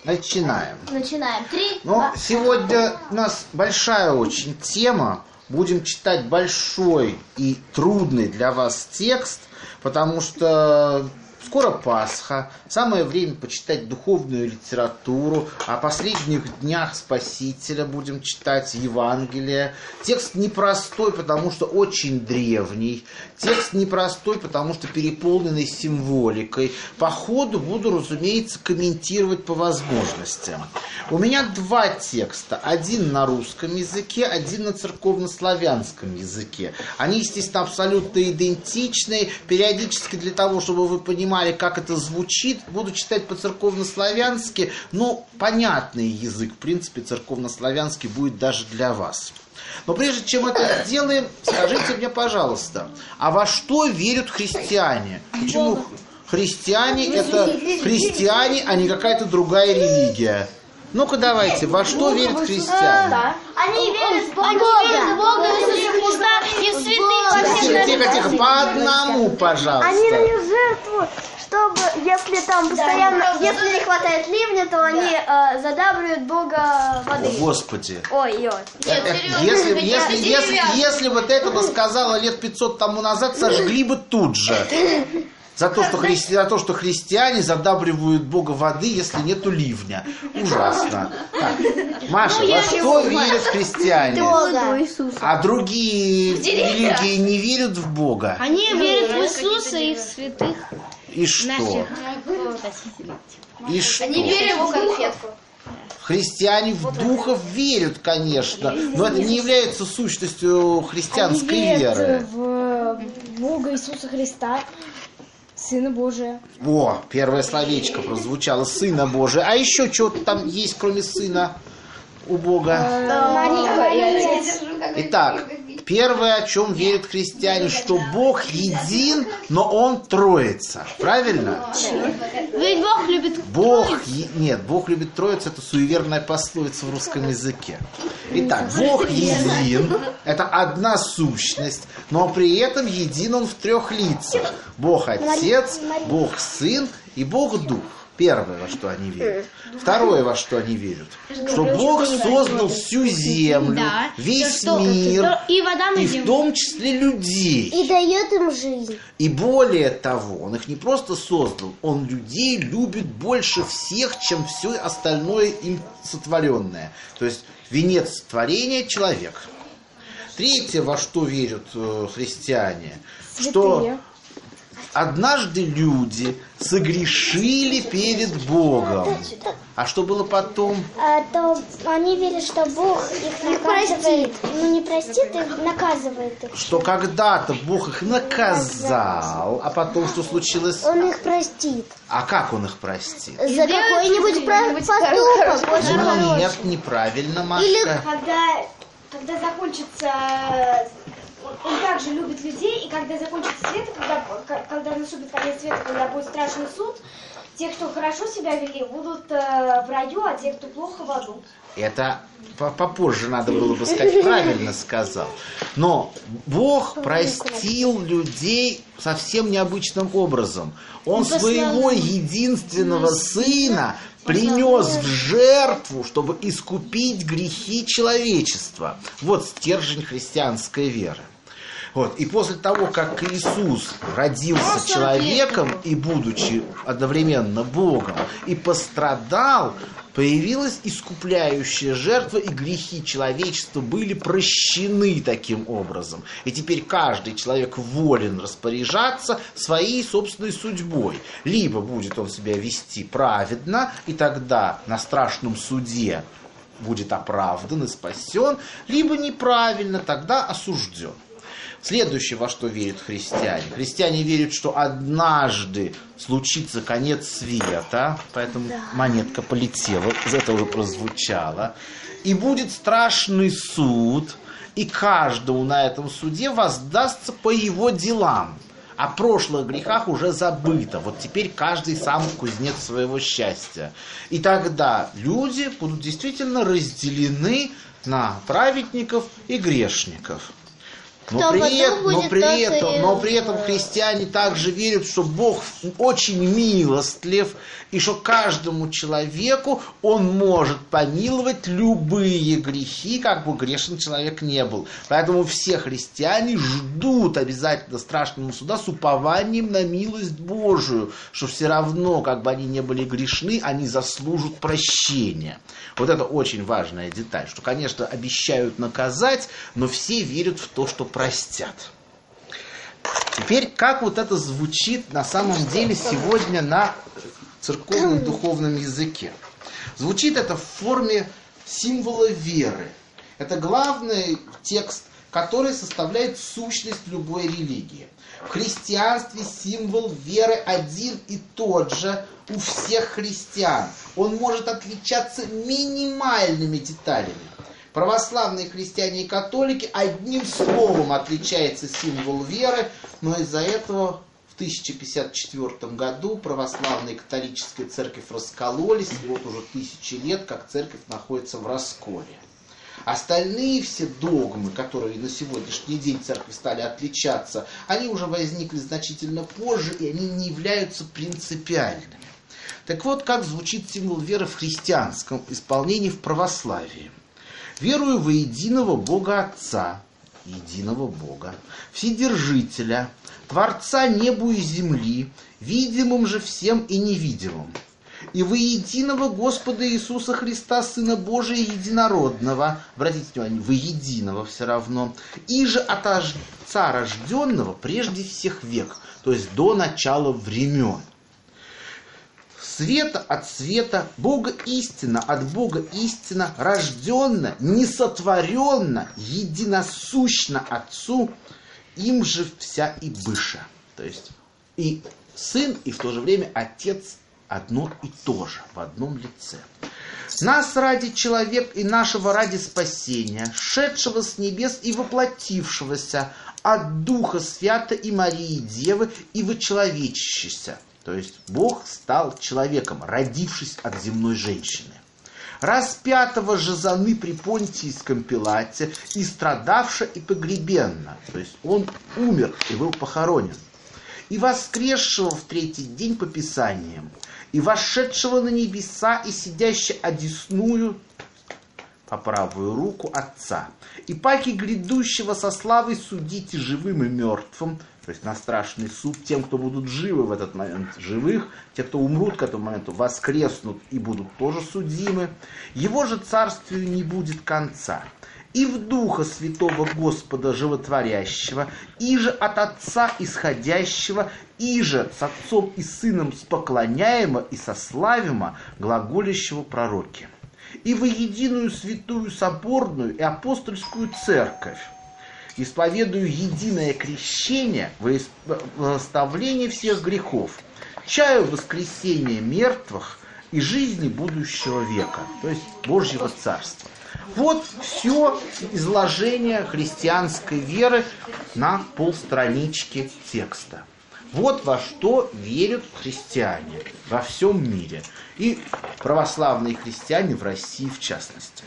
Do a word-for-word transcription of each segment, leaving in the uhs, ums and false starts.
Начинаем. Начинаем. Три, Ну, два. сегодня у нас большая очень тема. Будем читать большой и трудный для вас текст, потому что скоро Пасха, самое время почитать духовную литературу. О последних днях Спасителя будем читать Евангелие. Текст непростой, потому что очень древний. Текст непростой, потому что переполненный символикой. По ходу буду, разумеется, комментировать по возможностям. У меня два текста. Один на русском языке, один на церковнославянском языке. Они, естественно, абсолютно идентичны. Периодически для того, чтобы вы понимали, как это звучит, буду читать по-церковнославянски, но понятный язык, в принципе, церковнославянский будет даже для вас. Но прежде чем это сделаем, скажите мне, пожалуйста, а во что верят христиане? Почему христиане это христиане, а не какая-то другая религия? Ну-ка давайте, во что верят христиане? Они верят в Бога, они верят в Бога, Иисуса Христа и в святых. Тихо, тихо, тихо, по одному, пожалуйста. Они дают жертву, чтобы, если там постоянно, Да, если не хватает ливня, то они э, задабривают Бога воды. О, Господи. Ой, ой. Это- если, если, если, если вот это бы сказала лет пятьсот тому назад, сожгли бы тут же. За то, что христи... За то, что христиане задабривают Бога воды, если нету ливня. Ужасно. Так, Маша, во что верят христиане? А другие религии не верят в Бога? Они верят в Иисуса и в святых. И что? И что? Они верят в конфетку. Христиане в духов верят, конечно, но это не является сущностью христианской веры. в Бога Иисуса Христа, Сына Божия. О, первое словечко прозвучало, Сына Божия. А еще что-то там есть, кроме Сына у Бога? Мария и Отец. Итак, первое, о чем верят христиане, что Бог един, но Он троица. Правильно? Ведь Бог любит Бог, е- нет, Бог любит троицу, это суеверная пословица в русском языке. Итак, Бог един, это одна сущность, но при этом един Он в трех лицах. Бог Отец, Бог Сын и Бог Дух. Первое, во что они верят. Второе, во что они верят. Что Бог создал всю землю, Да. весь Что- мир, и вода на и в землю. том числе людей. И дает им жизнь. И более того, Он их не просто создал, Он людей любит больше всех, чем все остальное им сотворенное. То есть венец творения – человек. Третье, во что верят э, христиане, что Святые. однажды люди согрешили перед Богом. А что было потом? А, то они верят, что Бог их наказывает. Ну, не простит, их наказывает их. Что когда-то Бог их наказал, а потом что случилось? Он их простит. А как Он их простит? За какой-нибудь про- поступок. очень Ну, хороший. нет, неправильно, Или Машка. Когда, когда закончится, он, он также любит людей, и когда закончится свет, и когда, к- когда наступит конец света, когда будет страшный суд, те, кто хорошо себя вели, будут э, в раю, а те, кто плохо, в аду. Это по- попозже надо было бы сказать, правильно сказал. Но Бог простил людей совсем необычным образом. Он своего единственного Сына принес в жертву, чтобы искупить грехи человечества. Вот стержень христианской веры. Вот. И после того, как Иисус родился человеком и будучи одновременно Богом, и пострадал, появилась искупляющая жертва, и грехи человечества были прощены таким образом. И теперь каждый человек волен распоряжаться своей собственной судьбой. Либо будет он себя вести праведно, и тогда на страшном суде будет оправдан и спасен, либо неправильно, тогда осужден. Следующее, во что верят христиане. Христиане верят, что однажды случится конец света, поэтому монетка полетела, это уже прозвучало, и будет страшный суд, и каждому на этом суде воздастся по его делам. О прошлых грехах уже забыто. Вот теперь каждый сам кузнец своего счастья. И тогда люди будут действительно разделены на праведников и грешников. Но при, этом, но, при этом, но при этом христиане также верят, что Бог очень милостлив, и что каждому человеку Он может помиловать любые грехи, как бы грешен человек не был. Поэтому все христиане ждут обязательно страшного суда с упованием на милость Божию, что все равно, как бы они не были грешны, они заслужат прощения. Вот это очень важная деталь, что, конечно, обещают наказать, но все верят в то, что простят. Теперь, как вот это звучит на самом деле сегодня на церковном духовном языке? Звучит это в форме символа веры. Это главный текст, который составляет сущность любой религии. В христианстве символ веры один и тот же у всех христиан. Он может отличаться минимальными деталями. Православные христиане и католики одним словом отличается символ веры, но из-за этого в тысяча пятьдесят четвёртом году православная и католическая церковь раскололись, и вот уже тысячи лет как церковь находится в расколе. Остальные все догмы, которые на сегодняшний день церкви стали отличаться, они уже возникли значительно позже, и они не являются принципиальными. Так вот, как звучит символ веры в христианском исполнении в православии. «Верую во единого Бога Отца, единого Бога, Вседержителя, Творца небу и земли, видимым же всем и невидимым, и во единого Господа Иисуса Христа, Сына Божия единородного», обратите внимание, во единого все равно, «и же от Отца рожденного прежде всех век», то есть до начала времен. Света от света, Бога истина от Бога истина, рожденно, несотворенно, единосущно Отцу, им же вся и быша. То есть и Сын, и в то же время Отец одно и то же, в одном лице. Нас ради человек и нашего ради спасения, шедшего с небес и воплотившегося от Духа Свята и Марии Девы и вочеловечащийся. То есть Бог стал человеком, родившись от земной женщины. Распятого же заны при Понтийском Пилате и страдавша и погребенна. То есть он умер и был похоронен. И воскресшего в третий день по Писаниям, и вошедшего на небеса и сидящего одесную по правую руку Отца, и паки грядущего со славой судите живым и мертвым, то есть на страшный суд тем, кто будут живы в этот момент, живых, те, кто умрут к этому моменту, воскреснут и будут тоже судимы. Его же царствию не будет конца. И в Духа Святого Господа Животворящего, и же от Отца исходящего, и же с Отцом и Сыном споклоняемо и сославимо глаголящего пророки. И во единую святую соборную и апостольскую церковь, исповедую единое крещение во оставление всех грехов, чаю воскресения мертвых и жизни будущего века, то есть Божьего Царства. Вот все изложение христианской веры на полстранички текста. Вот во что верят христиане во всем мире. И православные христиане в России в частности.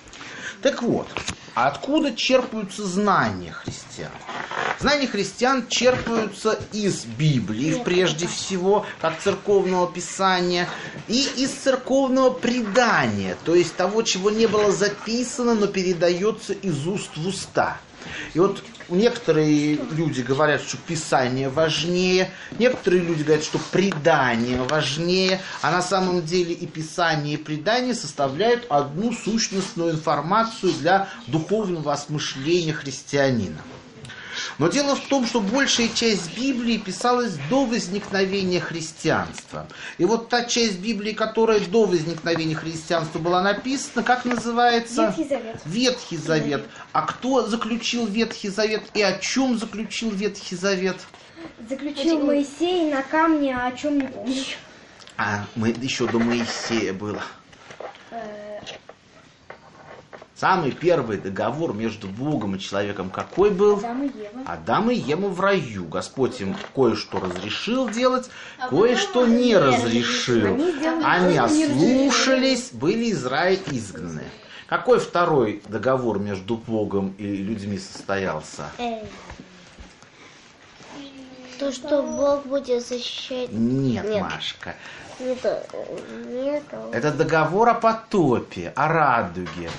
Так вот, а откуда черпаются знания христиан? Знания христиан черпаются из Библии, прежде всего, как церковного писания, и из церковного предания, то есть того, чего не было записано, но передается из уст в уста. И вот некоторые люди говорят, что Писание важнее, некоторые люди говорят, что предание важнее, а на самом деле и Писание, и предание составляют одну сущностную информацию для духовного осмысления христианина. Но дело в том, что большая часть Библии писалась до возникновения христианства. И вот та часть Библии, которая до возникновения христианства была написана, как называется? Ветхий Завет. Ветхий Завет. А кто заключил Ветхий Завет и о чем заключил Ветхий Завет? Заключил Моисей на камне, а о чем не помню. А, мы, еще до Моисея было. Самый первый договор между Богом и человеком какой был? Адам и Ева. Адам и Ева в раю. Господь им кое-что разрешил делать, кое-что не разрешил. Они ослушались, были из рая изгнаны. Какой второй договор между Богом и людьми состоялся? То, что Бог будет защищать... Нет, Нет. Машка. Не то, не то. Это договор о потопе, о радуге.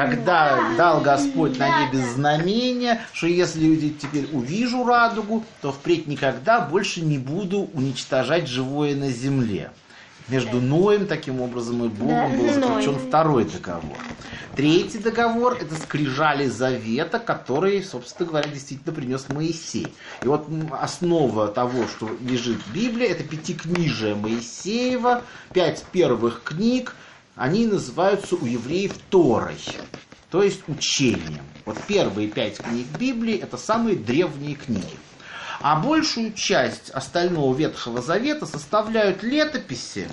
Когда дал Господь на небе знамение, что если я теперь увижу радугу, то впредь никогда больше не буду уничтожать живое на земле. Между Ноем, таким образом, и Богом был заключен второй договор. Третий договор – это скрижали завета, который, собственно говоря, действительно принес Моисей. И вот основа того, что лежит в Библии, это пятикнижие Моисеева, пять первых книг, они называются у евреев Торой, то есть учением. Вот первые пять книг Библии – это самые древние книги. А большую часть остального Ветхого Завета составляют летописи,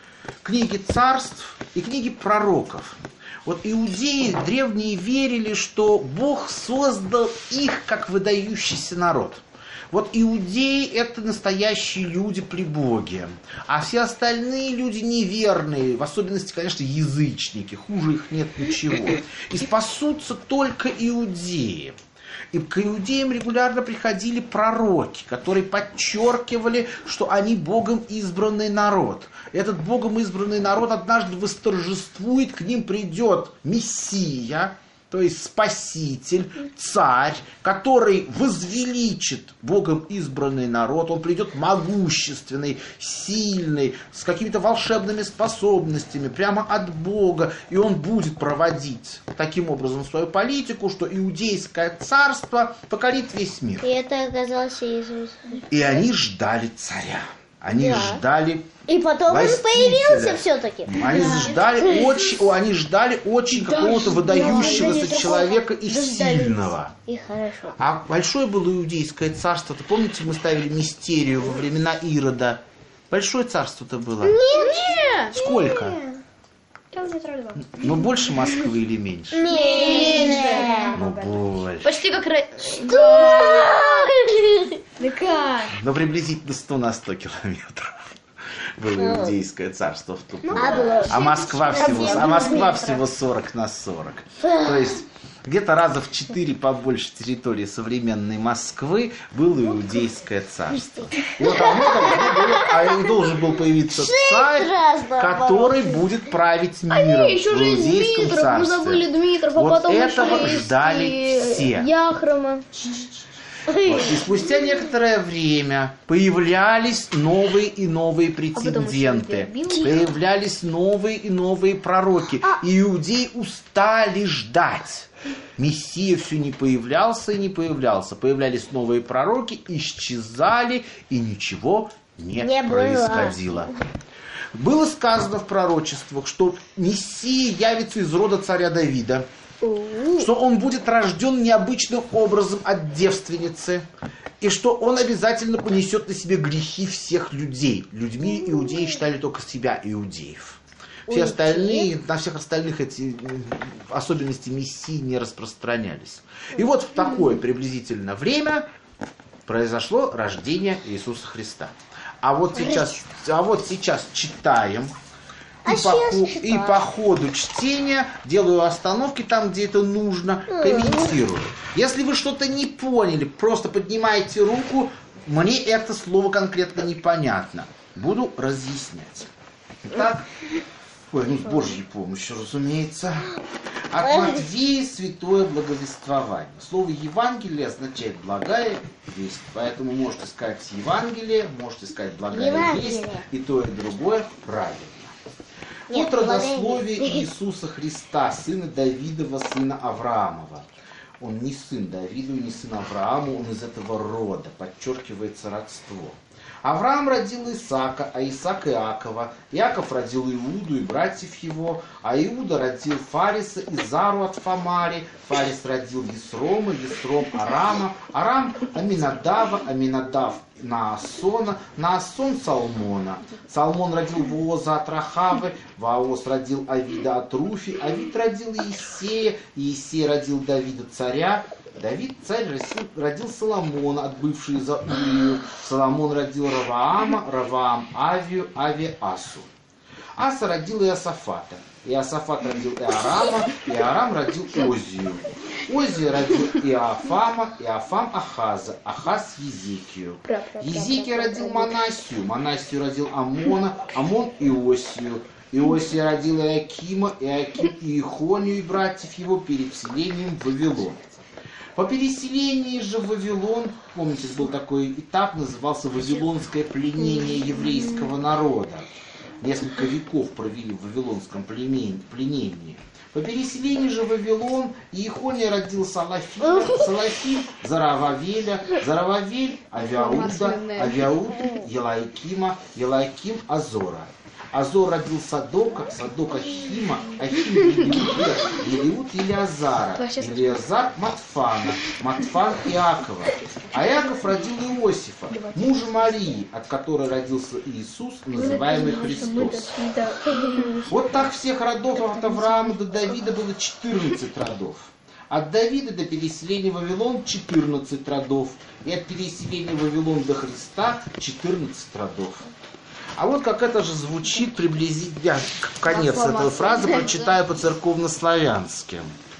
книги царств и книги пророков. Вот иудеи древние верили, что Бог создал их как выдающийся народ. Вот иудеи – это настоящие люди при Боге, а все остальные люди неверные, в особенности, конечно, язычники, хуже их нет ничего. И спасутся только иудеи. И к иудеям регулярно приходили пророки, которые подчеркивали, что они Богом избранный народ. Этот Богом избранный народ однажды восторжествует, к ним придет Мессия, то есть Спаситель, Царь, который возвеличит Богом избранный народ. Он придет могущественный, сильный, с какими-то волшебными способностями, прямо от Бога. И он будет проводить таким образом свою политику, что иудейское царство покорит весь мир. И это оказалось Иисус. И они ждали царя. Они Да. ждали И потом он властителя. появился все-таки. Они ждали очень, о, они ждали очень какого-то выдающегося человека и сильного. И хорошо. А большое было иудейское царство. Ты помните, мы ставили мистерию во времена Ирода? Большое царство-то было. Нет! Сколько? Километра два. Ну, больше Москвы или меньше? Нет. Ну, больше. Почти как... Ра- Да как? Ну, приблизительно сто на сто километров было иудейское царство в ту пору. А Москва всего, а Москва всего сорок на сорок. То есть где-то раза в четыре побольше территории современной Москвы было иудейское царство. И вот оно должно было, а и должен был появиться царь, который будет править миром Еще в же из иудейском Дмитров, мы забыли царстве. Дмитров, а Вот потом этого еще ждали и все. Яхрома. Вот. И спустя некоторое время появлялись новые и новые претенденты, появлялись новые и новые пророки. И иудеи устали ждать. Мессия все не появлялся и не появлялся. Появлялись новые пророки, исчезали, и ничего не, Не было. происходило. Было сказано в пророчествах, что Мессия явится из рода царя Давида, что он будет рожден необычным образом от девственницы, и что он обязательно понесет на себе грехи всех людей. Людьми иудеи считали только себя иудеев. Все остальные, на всех остальных эти особенности Мессии не распространялись. И вот в такое приблизительно время произошло рождение Иисуса Христа. А вот сейчас, а вот сейчас читаем. И, А по, сейчас хо- читаю. и по ходу чтения делаю остановки там, где это нужно, комментирую. Если вы что-то не поняли, просто поднимайте руку. Мне это слово конкретно непонятно. Буду разъяснять. Итак, ой, ну с Божьей помощью, разумеется. От Матвея святое благовествование. Слово Евангелие означает благая весть. Поэтому можете сказать Евангелие, можете сказать благая Евангелие. весть. И то, и другое правильно. Нет, Вот родословие благая весть. Иисуса Христа, сына Давидова, сына Авраамова. Он не сын Давиду, не сын Аврааму, он из этого рода, подчеркивается родство. Авраам родил Исаака, а Исаак Иакова. Иаков родил Иуду и братьев его, а Иуда родил Фариса и Зару от Фамари. Фарис родил Есрома, Есром Арама, Арам Аминадава, Аминадав Наасона, Наасон Салмона. Салмон родил Вооза от Рахавы, Вооз родил Авида от Руфи, Авид родил Иисея, Иисей родил Давида царя. Давид царь родил, родил Соломона, отбывший за Урию. Соломон родил Раваама, Раваам Авию, Ави Асу. Аса родил Иосафата. Иосафат родил Иорама, Иорам родил Озию. Озия родил Иоафама, Иоафам Ахаза, Ахаз Езекию. Езекия родил Манасию, Манасию родил Амона, Амон Иосию. Иосия родил Иакима, Иаким Иехонию и братьев его перед вселением в Вавилон. По переселении же в Вавилон, помните, был такой этап, назывался Вавилонское пленение еврейского народа. Несколько веков провели в Вавилонском пленении. По переселению же в Вавилон Иехония родил Салафима, Салафим Зарававеля, Зарававель Авиауда, Авиауд Елаикима, Елаиким Азора. Азор родил Садока, Садок Ахима, Ахим Елиуда, Елиуд Елиазара, Елиазар Матфана, Матфан Иакова. А Иаков родил Иосифа, мужа Марии, от которой родился Иисус, называемый Христос. Вот так всех родов от Авраама до Давида было четырнадцать родов. От Давида до переселения в Вавилон четырнадцать родов. И от переселения в Вавилон до Христа четырнадцать родов. А вот как это же звучит приблизительно, конец этой фразы прочитаю по-церковнославянски.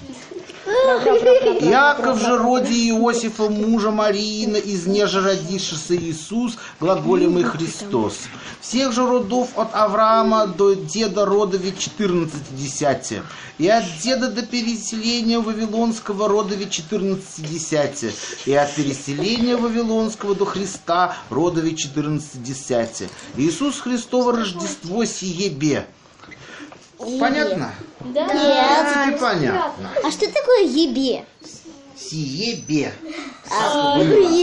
Иаков же роди Иосифа, мужа Мариина, из неже родившийся Иисус, глаголемый Христос. Всех же родов от Авраама до деда родови четырнадцать десяти, и от деда до переселения Вавилонского родови четырнадцать десяти, и от переселения Вавилонского до Христа родови четырнадцать десяти. Иисус Христово Рождество сиебе. Понятно? Да. В принципе, понятно. А что такое ебе? Сиебе. А,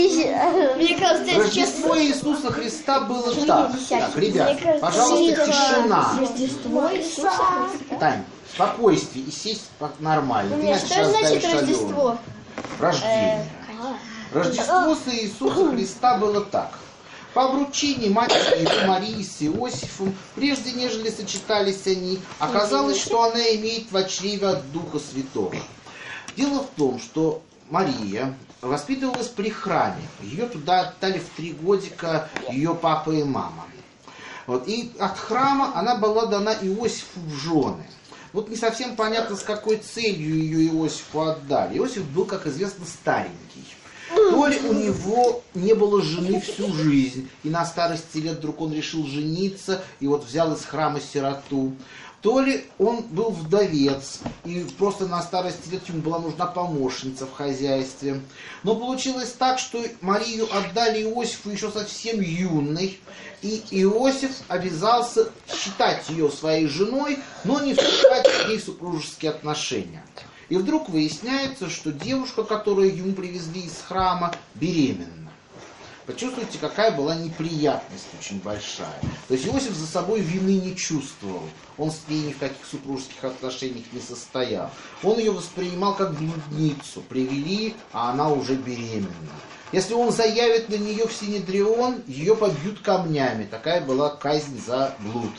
Мне кажется, Рождество Иисуса Христа было так. Так, ребят, пожалуйста, тишина. Рождество Иисуса Христа. Тань, спокойствие и сесть нормально. Ты Что значит Рождество? Рождение. Рождество с Иисуса Христа было так. По обручении матери его Марии с Иосифом, прежде нежели сочетались они, оказалось, что она имеет в чреве от Духа Святого. Дело в том, что Мария воспитывалась при храме. Ее туда отдали в три годика ее папа и мама. Вот. И от храма она была дана Иосифу в жены. Вот не совсем понятно, с какой целью ее Иосифу отдали. Иосиф был, как известно, старенький. То ли у него не было жены всю жизнь, и на старости лет вдруг он решил жениться, и вот взял из храма сироту. То ли он был вдовец, и просто на старости лет ему была нужна помощница в хозяйстве. Но получилось так, что Марию отдали Иосифу еще совсем юной, и Иосиф обязался считать ее своей женой, но не вступать с ней в супружеские отношения. И вдруг выясняется, что девушка, которую ему привезли из храма, беременна. Почувствуйте, какая была неприятность очень большая. То есть Иосиф за собой вины не чувствовал. Он с ней ни в каких супружеских отношениях не состоял. Он ее воспринимал как блудницу. Привели, а она уже беременна. Если он заявит на нее в Синедрион, ее побьют камнями. Такая была казнь за блуд.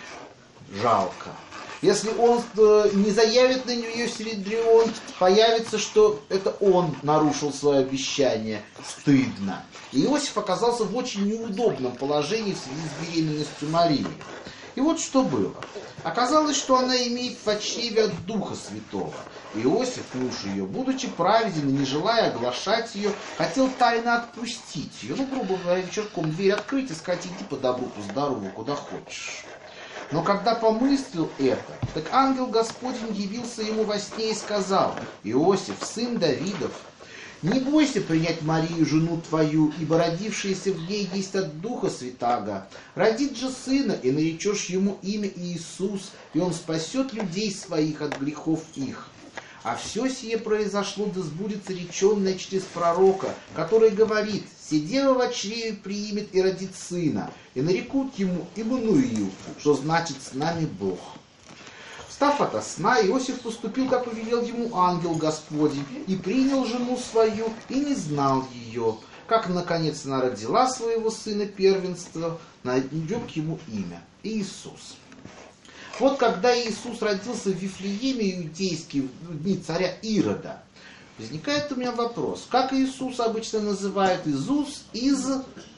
Жалко. Если он э, не заявит на нее в Синедрион, появится, что это он нарушил свое обещание. Стыдно. И Иосиф оказался в очень неудобном положении в связи с беременностью Марии. И вот что было. Оказалось, что она имеет в чреве от Духа Святого. Иосиф, муж ее, будучи праведен и не желая оглашать ее, хотел тайно отпустить ее. Ну, грубо говоря, вечерком дверь открыть и сказать: иди по добру, по здорову, куда хочешь. Но когда помыслил это, так ангел Господень явился ему во сне и сказал: Иосиф, сын Давидов, не бойся принять Марию, жену твою, ибо родившаяся в ней есть от Духа Святаго. Родит же сына, и наречешь ему имя Иисус, и он спасет людей своих от грехов их. А все сие произошло, да сбудется реченное через пророка, который говорит: все дева в чреве примет и родит сына, и нарекут ему Иммануил, что значит с нами Бог. Встав ото сна, Иосиф поступил, как повелел ему ангел Господень, и принял жену свою, и не знал ее. Как, наконец, она родила своего сына первенства, нарек ему имя Иисус. Вот когда Иисус родился в Вифлееме иудейский в дни царя Ирода, возникает у меня вопрос, как Иисус обычно называют Иисус из...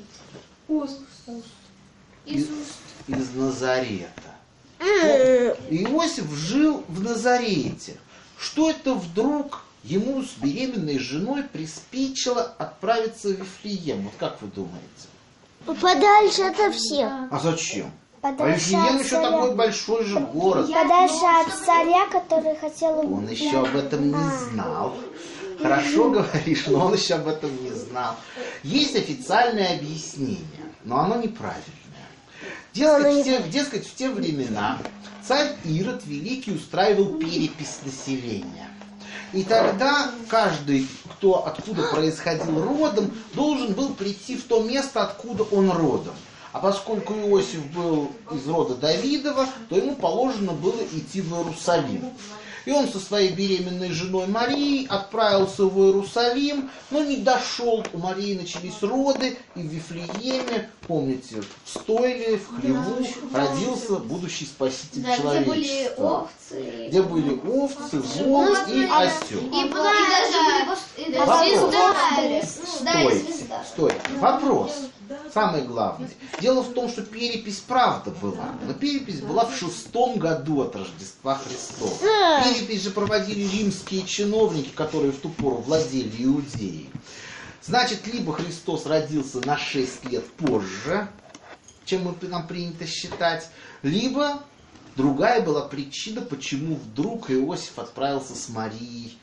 Из, из Назарета. Вот Иосиф жил в Назарете. Что это вдруг ему с беременной женой приспичило отправиться в Вифлеем? Вот как вы думаете? Подальше от всех. А зачем? Подальше А Вифлеем от еще царя. такой большой же город. Подальше от царя, который хотел убить. Он еще об этом не знал. Хорошо говоришь, но он еще об этом не знал. Есть официальное объяснение, но оно неправильное. Дескать, в те, дескать, в те времена царь Ирод Великий устраивал перепись населения. И тогда каждый, кто откуда происходил родом, должен был прийти в то место, откуда он родом. А поскольку Иосиф был из рода Давидова, то ему положено было идти в Иерусалим. И он со своей беременной женой Марией отправился в Иерусалим, но не дошел. У Марии начались роды, и в Вифлееме, помните, в стойле, в хлеву родился будущий спаситель Да, человечества. где были овцы. Где были овцы, волк и осел. И даже и даже Вопрос. звезда. Да, и Стойте, звезда. стойте. Вопрос. Самый главный. Дело в том, что перепись правда была. Но перепись была в шестом году от Рождества Христова. Перепись же проводили римские чиновники, которые в ту пору владели Иудеей. Значит, либо Христос родился на шесть лет позже, чем мы, нам принято считать, либо другая была причина, почему вдруг Иосиф отправился с Марией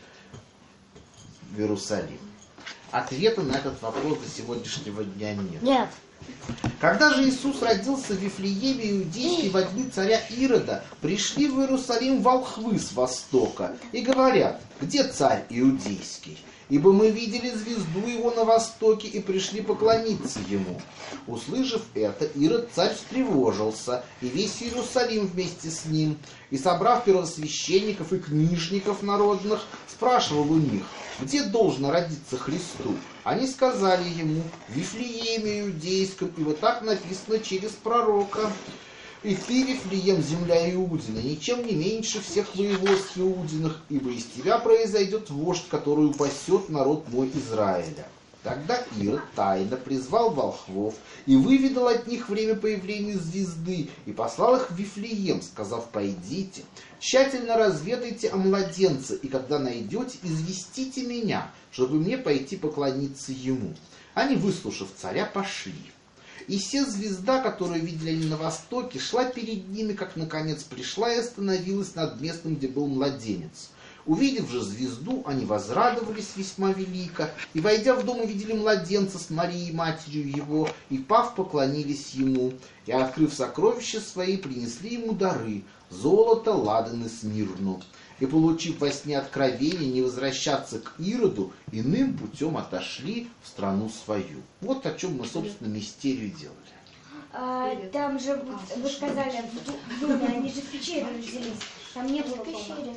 в Иерусалим. Ответа на этот вопрос до сегодняшнего дня нет. Нет. Когда же Иисус родился в Вифлееме иудейский во дни царя Ирода, пришли в Иерусалим волхвы с востока и говорят: где царь иудейский? Ибо мы видели звезду его на востоке и пришли поклониться ему. Услышав это, Ирод царь встревожился, и весь Иерусалим вместе с ним, и, собрав первосвященников и книжников народных, спрашивал у них: где должно родиться Христу? Они сказали ему: в Вифлееме иудейском, ибо так написано через пророка. И ты, Вифлеем, земля Иудина, ничем не меньше всех воеводств Иудиных, ибо из тебя произойдет вождь, который упасет народ мой Израиля. Тогда Ирод тайно призвал волхвов и выведал от них время появления звезды, и послал их в Вифлеем, сказав: пойдите, тщательно разведайте о младенце, и когда найдете, известите меня, чтобы мне пойти поклониться ему. Они, выслушав царя, пошли. И се звезда, которую видели они на востоке, шла перед ними, как наконец пришла и остановилась над местом, где был младенец. Увидев же звезду, они возрадовались весьма велико, и, войдя в дом, увидели младенца с Марией, матерью его, и, пав, поклонились ему, и, открыв сокровища свои, принесли ему дары — золото, ладан и смирну. И, получив во сне откровение не возвращаться к Ироду, иным путем отошли в страну свою. Вот о чем мы, собственно, мистерию делали. А, там же, вы сказали, в доме, они же в пещере родились. Там не было дома.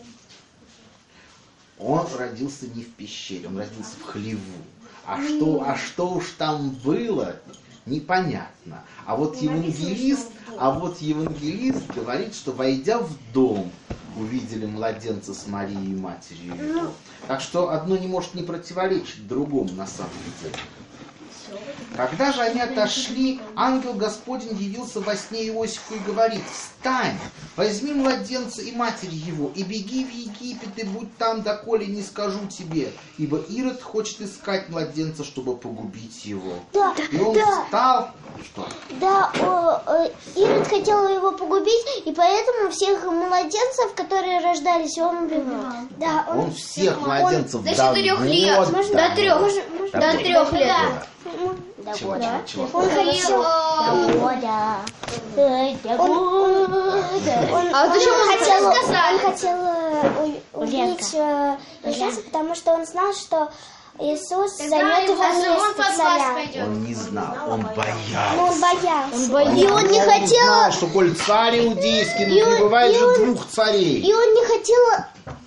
Он родился не в пещере, он родился в хлеву. А что, а что уж там было, непонятно. А вот евангелист, а вот евангелист говорит, что, войдя в дом, увидели младенца с Марией, матерью его. Так что одно не может не противоречить другому на самом деле. Когда же они отошли, ангел Господень явился во сне Иосифу и говорит: «Встань, возьми младенца и матери его, и беги в Египет, и будь там, доколе не скажу тебе, ибо Ирод хочет искать младенца, чтобы погубить его». Да, И он да. встал. Что? Да, о, о, Ирод хотел его погубить, и поэтому всех младенцев, которые рождались, он убивал. Да, Он всех младенцев До до четырех лет. года. Можно до трех. До До года. трех лет. Да, Чего, года. чего, чего? Он хотел... Э, года. Он, он, он, А ты что он можешь хотел, рассказать? он хотел э, у- убить э, Иисуса, потому что он знал, что Иисус зовет его место царя. Он не знал, он Но боялся. он боялся. Он, И он не он хотел... знал, что коль царь иудейский, И но он- не бывает и же он- двух царей. И он не хотел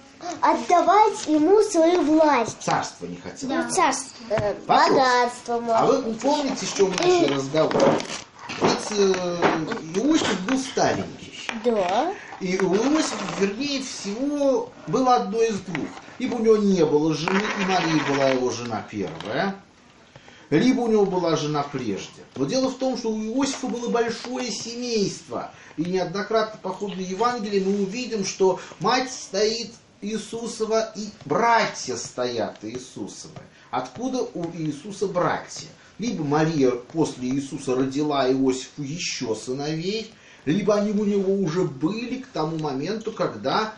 отдавать ему свою власть. Царство не хотел. Ну, царство, э, Вопрос. богатство, А может. вы помните, с чем начали разговор? Ведь э, Иосиф был старенький. Да. И у Иосифа, вернее всего, было одно из двух. Либо у него не было жены, и Мария была его жена первая, либо у него была жена прежде. Но дело в том, что у Иосифа было большое семейство. И неоднократно по ходу Евангелия мы увидим, что мать стоит Иисусова и братья стоят Иисусовы. Откуда у Иисуса братья? Либо Мария после Иисуса родила Иосифу еще сыновей, либо они у него уже были к тому моменту, когда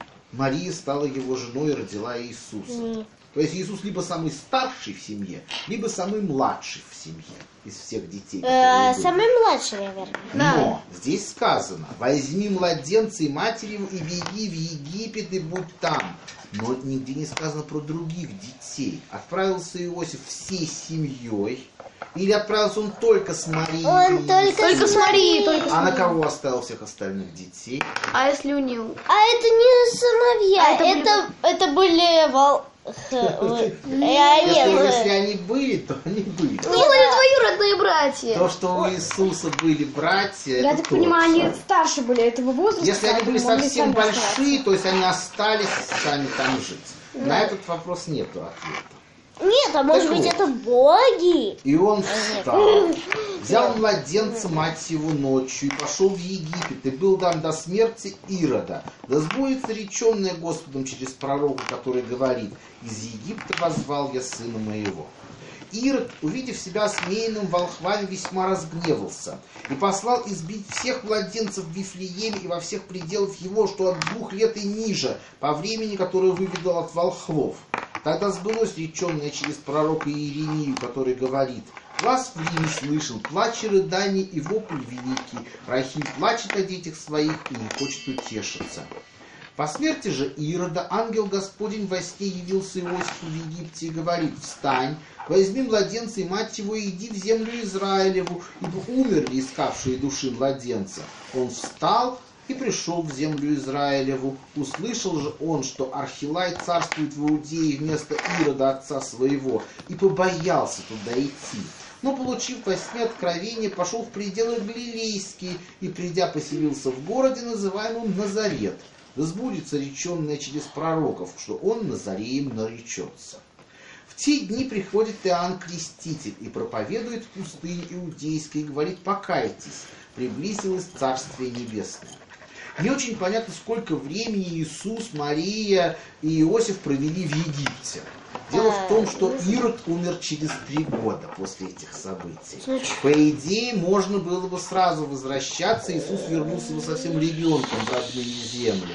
Мария стала его женой и родила Иисуса. Mm. То есть Иисус либо самый старший в семье, либо самый младший в семье из всех детей. Э, которые были. самый младший, наверное. Но здесь сказано: возьми младенца и матери его и беги в Египет и будь там. Но нигде не сказано про других детей. Отправился Иосиф всей семьей, или отправился он только с Марией? Он только, Только с Марией, только с А на кого оставил всех остальных детей? А если у него? А это не сыновья, А это это, это, были вол... х- вы- э, Если, нет, если вы- они были, то они были. Ну, были двоюродные братья. То, что у Иисуса были братья, Я это так понимаю, точно. они старше были этого возраста. Если они были поэтому могли совсем сами оставаться. большие, то есть они остались сами там жить. На этот вопрос нету ответа. Нет, а может Так быть вот. это боги? И он встал, взял младенца, мать его, ночью, и пошел в Египет, и был дан до смерти Ирода. Да сбудется реченное Господом через пророка, который говорит: из Египта воззвал я сына моего. Ирод, увидев себя осмеянным волхвами, весьма разгневался и послал избить всех младенцев в Вифлееме и во всех пределах его, что от двух лет и ниже, по времени, которое выведал от волхвов. Тогда сбылось реченное через пророка Иеремию, который говорит: глас в Риме слышен, плач и рыдание и вопль великий. Рахиль плачет о детях своих и не хочет утешиться. По смерти же Ирода ангел Господень во сне явился Иосифу в Египте и говорит: встань, возьми младенца и мать его, и иди в землю Израилеву, ибо умерли искавшие души младенца. Он встал и пришел в землю Израилеву. Услышал же он, что Архилай царствует в Иудее вместо Ирода отца своего, и побоялся туда идти. Но, получив во сне откровение, пошел в пределы Галилейские и, придя, поселился в городе, называемом Назарет. Да сбудется реченное через пророков, что он Назареем наречется. В те дни приходит Иоанн Креститель и проповедует в пустыне иудейской и говорит: покайтесь, приблизилось Царствие Небесное. Не очень понятно, сколько времени Иисус, Мария и Иосиф провели в Египте. Дело в том, что Ирод умер через три года после этих событий. По идее, можно было бы сразу возвращаться, Иисус вернулся бы совсем ребенком в родные земли.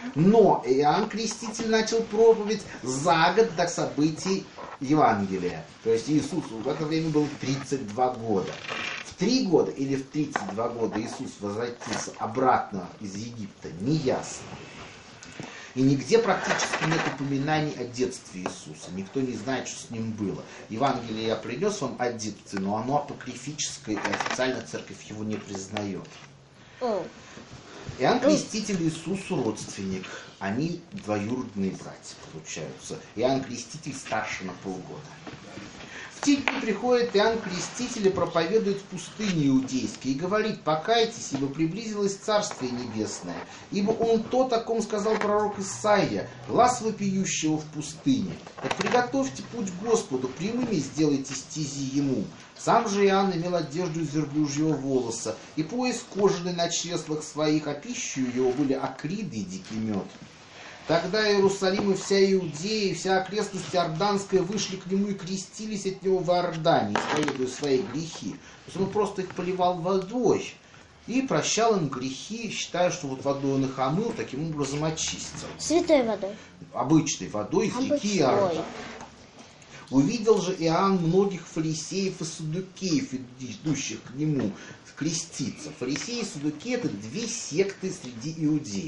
Но Иоанн Креститель начал проповедь за год до событий Евангелия. То есть Иисусу в это время было тридцать два года. В три года или в тридцать два года Иисус возвратился обратно из Египта, неясно. И нигде практически нет упоминаний о детстве Иисуса. Никто не знает, что с ним было. Евангелие я принес вам о детстве, но оно апокрифическое, и официально церковь его не признает. Иоанн Креститель Иисусу родственник. Они двоюродные братья получаются. Иоанн Креститель старше на полгода. В те дни приходит Иоанн Креститель и проповедует в пустыне иудейской и говорит: покайтесь, ибо приблизилось Царствие Небесное. Ибо он тот, о ком сказал пророк Исаия: глас вопиющего в пустыне. Так приготовьте путь Господу, прямыми сделайте стези ему. Сам же Иоанн имел одежду из верблюжьего волоса и пояс кожаный на чреслах своих, а пищей его были акриды и дикий мед. Тогда Иерусалим и вся Иудея, и вся окрестность Иорданская вышли к нему и крестились от него в Иордане, исповедуя свои грехи. То есть он просто их поливал водой и прощал им грехи, считая, что вот водой он их омыл, таким образом очистил. Святой водой. Обычной водой из реки Обычной. Иордан. Увидел же Иоанн многих фарисеев и саддукеев, идущих к нему креститься. Фарисеи и саддукеи — это две секты среди иудеев.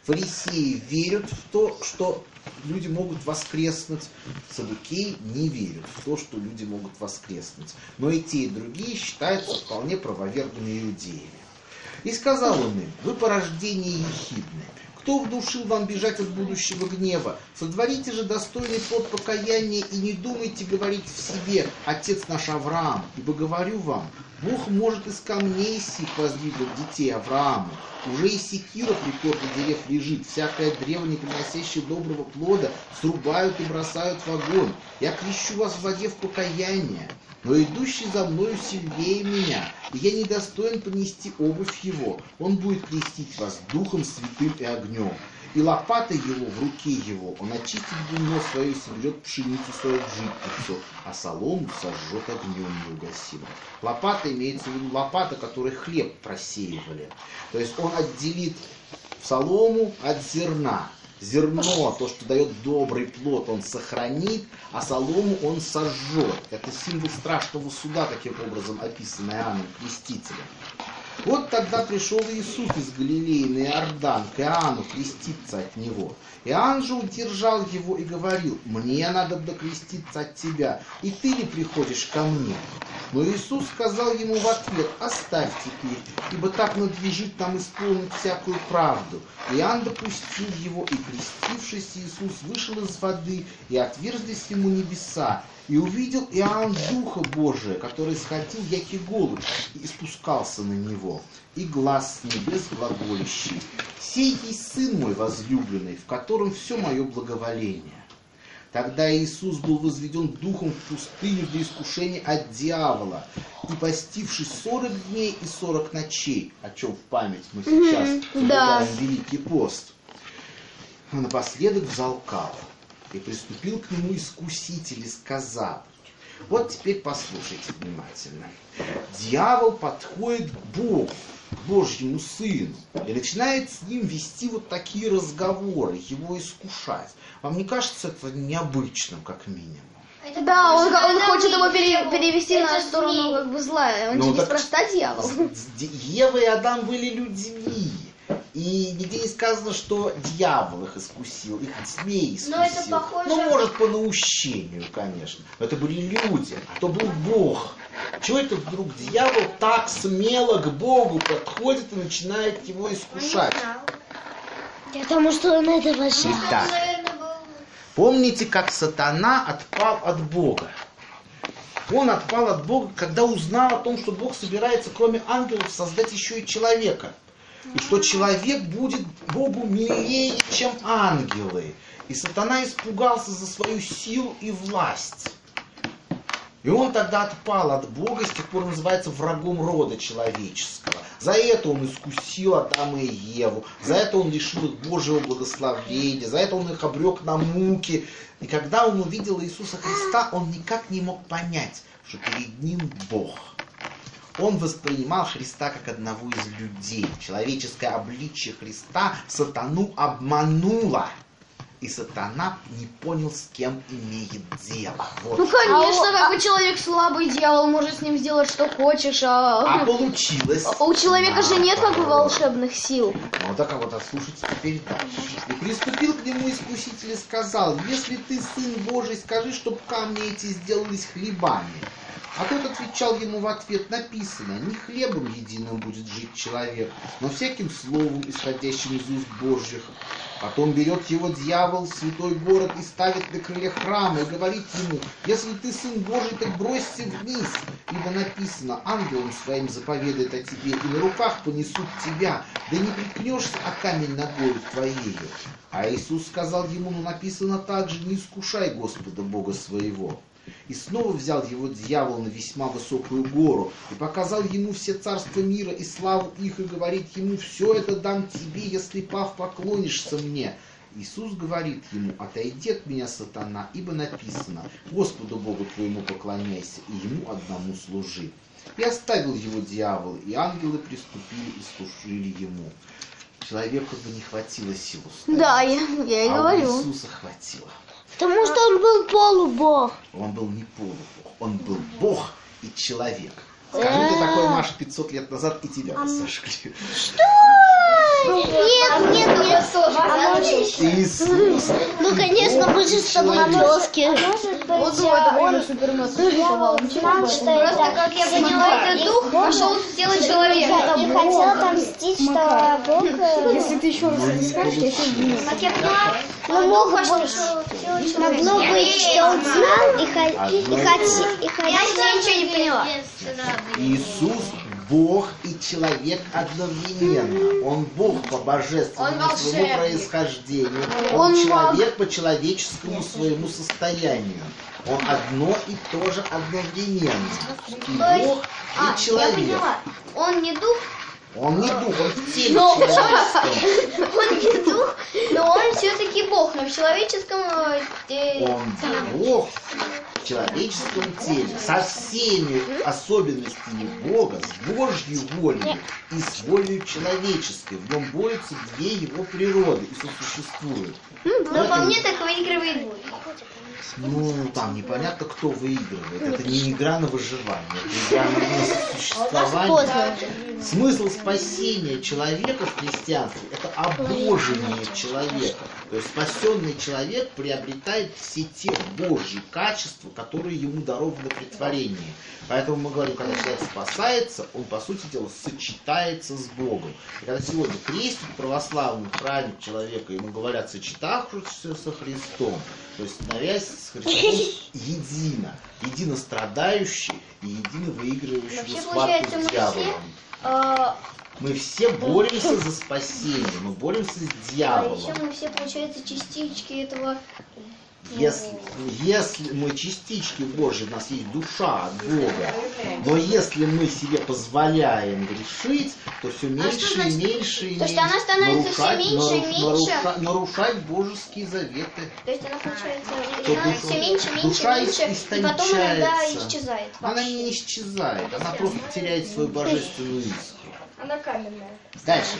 Фарисеи верят в то, что люди могут воскреснуть. Саддукеи не верят в то, что люди могут воскреснуть. Но и те, и другие считаются вполне правоверными иудеями. И сказал он им: вы по рождению ехидны. Кто внушил вам бежать от будущего гнева? Сотворите же достойный плод покаяния и не думайте говорить в себе: отец наш Авраам. Ибо говорю вам, Бог может из камней сих воздвигнуть детей Аврааму. Уже и секира припертых дерев лежит, всякое древо, не приносящее доброго плода, срубают и бросают в огонь. Я крещу вас в воде в покаяние, но идущий за мною сильнее меня, и я недостоин понести обувь его. Он будет крестить вас Духом Святым и огнем. И лопатой его в руке его он очистит гумно свое и соберет пшеницу свою в житницу, а солому сожжет огнем неугасимым. Лопата имеется в виду лопата, которой хлеб просеивали. То есть он отделит солому от зерна. Зерно, то, что дает добрый плод, он сохранит, а солому он сожжет. Это символ страшного суда, таким образом описанный Иоанном Крестителем. Вот тогда пришел Иисус из Галилеи на Иордан к Иоанну креститься от него. Иоанн же удержал его и говорил: мне надо докреститься от тебя, и ты ли приходишь ко мне? Но Иисус сказал ему в ответ: оставь теперь, ибо так надлежит нам исполнить всякую правду. Иоанн допустил его, и крестившись, Иисус вышел из воды, и отверзлись ему небеса. И увидел Иоанн Духа Божия, который сходил, яки голубь, и спускался на него. И глас с небес глаголющий: сей есть Сын мой возлюбленный, в котором все мое благоволение. Тогда Иисус был возведен Духом в пустыню для искушения от дьявола, и постившись сорок дней и сорок ночей, о чем в память мы сейчас соблюдаем да. Великий пост, напоследок взалкал. И приступил к нему искуситель и сказал: вот теперь послушайте внимательно. Дьявол подходит к Богу, к Божьему Сыну, и начинает с ним вести вот такие разговоры, его искушать. Вам не кажется это необычным, как минимум? Это да, он, он хочет его пере, перевести это на сторону змей. Как бы злая. Он ну, же неспроста дьявол. Ева и Адам были людьми. И нигде не сказано, что дьявол их искусил, их змей искусил. Но это похоже... Ну, может, по наущению, конечно. Но это были люди, а то был Бог. Чего это вдруг дьявол так смело к Богу подходит и начинает его искушать? Потому что он этого ждал. Итак, помните, как сатана отпал от Бога? Он отпал от Бога, когда узнал о том, что Бог собирается, кроме ангелов, создать еще и человека. И что человек будет Богу милее, чем ангелы. И сатана испугался за свою силу и власть. И он тогда отпал от Бога, с тех пор называется врагом рода человеческого. За это он искусил Адама и Еву, за это он лишил их Божьего благословения, за это он их обрек на муки. И когда он увидел Иисуса Христа, он никак не мог понять, что перед ним Бог. Он воспринимал Христа как одного из людей. Человеческое обличие Христа сатану обмануло. И сатана не понял, с кем имеет дело. Вот. Ну, конечно, а, как бы человек слабый, дьявол может с ним сделать, что хочешь. А, а получилось. А у человека да, же нет порой. как бы волшебных сил. Ну, так вот, слушайте теперь дальше. И приступил к нему искуситель и сказал: если ты Сын Божий, скажи, чтоб камни эти сделались хлебами. А тот отвечал ему в ответ: написано, не хлебом единым будет жить человек, но всяким словом, исходящим из уст Божьих. Потом берет его дьявол в святой город и ставит на крыле храма и говорит ему: если ты Сын Божий, так бросься вниз, ибо написано, ангелом своим заповедает о тебе, и на руках понесут тебя, да не прикнешься о камень ногою твоею. А Иисус сказал ему: ну написано также, не искушай Господа Бога своего. И снова взял его дьявол на весьма высокую гору и показал ему все царства мира и славу их, и говорит ему: все это дам тебе, если пав поклонишься мне. Иисус говорит ему: отойди от меня, сатана, ибо написано, Господу Богу твоему поклоняйся и ему одному служи. И оставил его дьявол, и ангелы приступили и служили ему. Человеку бы не хватило сил устоять. Да, я, я и а говорю. у Иисуса хватило. Потому что он был полубог. Он был не полубог, он был Бог и человек. Скажи ты такое, Маша, пятьсот лет назад, и тебя бы сожгли. Что? Нет, нет, нет. Иисус. Ну, конечно, мы же с тобой тёзки. Вот это время супермен существовал. Просто, как я поняла, этот дух пошел сделать человека. И хотел отомстить, что Бог... Если ты еще раз не скажешь, я тебя убью. Как я поняла, Ну, мог быть, сделать могло быть, что он знал и хотел... И хотел... Я ничего не поняла. Иисус Бог и человек одновременно. Он Бог по божественному своему происхождению. Он человек по человеческому своему состоянию. Он одно и то же одновременно. И Бог, А, и я человек. поняла. Он не дух, Он не дух, он в теле человеческом. он не дух, но он все-таки Бог, но в человеческом... э, Он Бог в человеческом теле, со всеми особенностями Бога, с Божьей волей и с волей человеческой. В нем борются две его природы и сосуществуют. Но по мне так выигрывает Бог. Ну, там непонятно, кто выигрывает. Это не игра на выживание, это игра на существование. Смысл спасения человека в христианстве – это обожение человека. То есть спасенный человек приобретает все те Божьи качества, которые ему дарованы при творении. Поэтому мы говорим, когда человек спасается, он, по сути дела, сочетается с Богом. И когда сегодня крестят в православном храме человека, ему говорят «сочетавшийся со Христом», то есть становясь с Христом едино, едино страдающий и едино выигрывающий Вообще, схватку получается, мы с дьяволом. э, Мы все боремся за спасение, мы боремся с А дьяволом. еще мы все, получается, частички этого... Если, если мы частички Божьи, у нас есть душа от Бога, но если мы себе позволяем грешить, то все меньше что и значит? меньше и То есть меньше она становится все меньше и наруш- меньше? наруша- нарушать божеские заветы. То есть она, получается, То становится душа- все меньше, меньше, душа меньше, ис- и потом иногда истончается. исчезает. Она не исчезает, она просто теряет свою божественную искру. Она каменная. Дальше.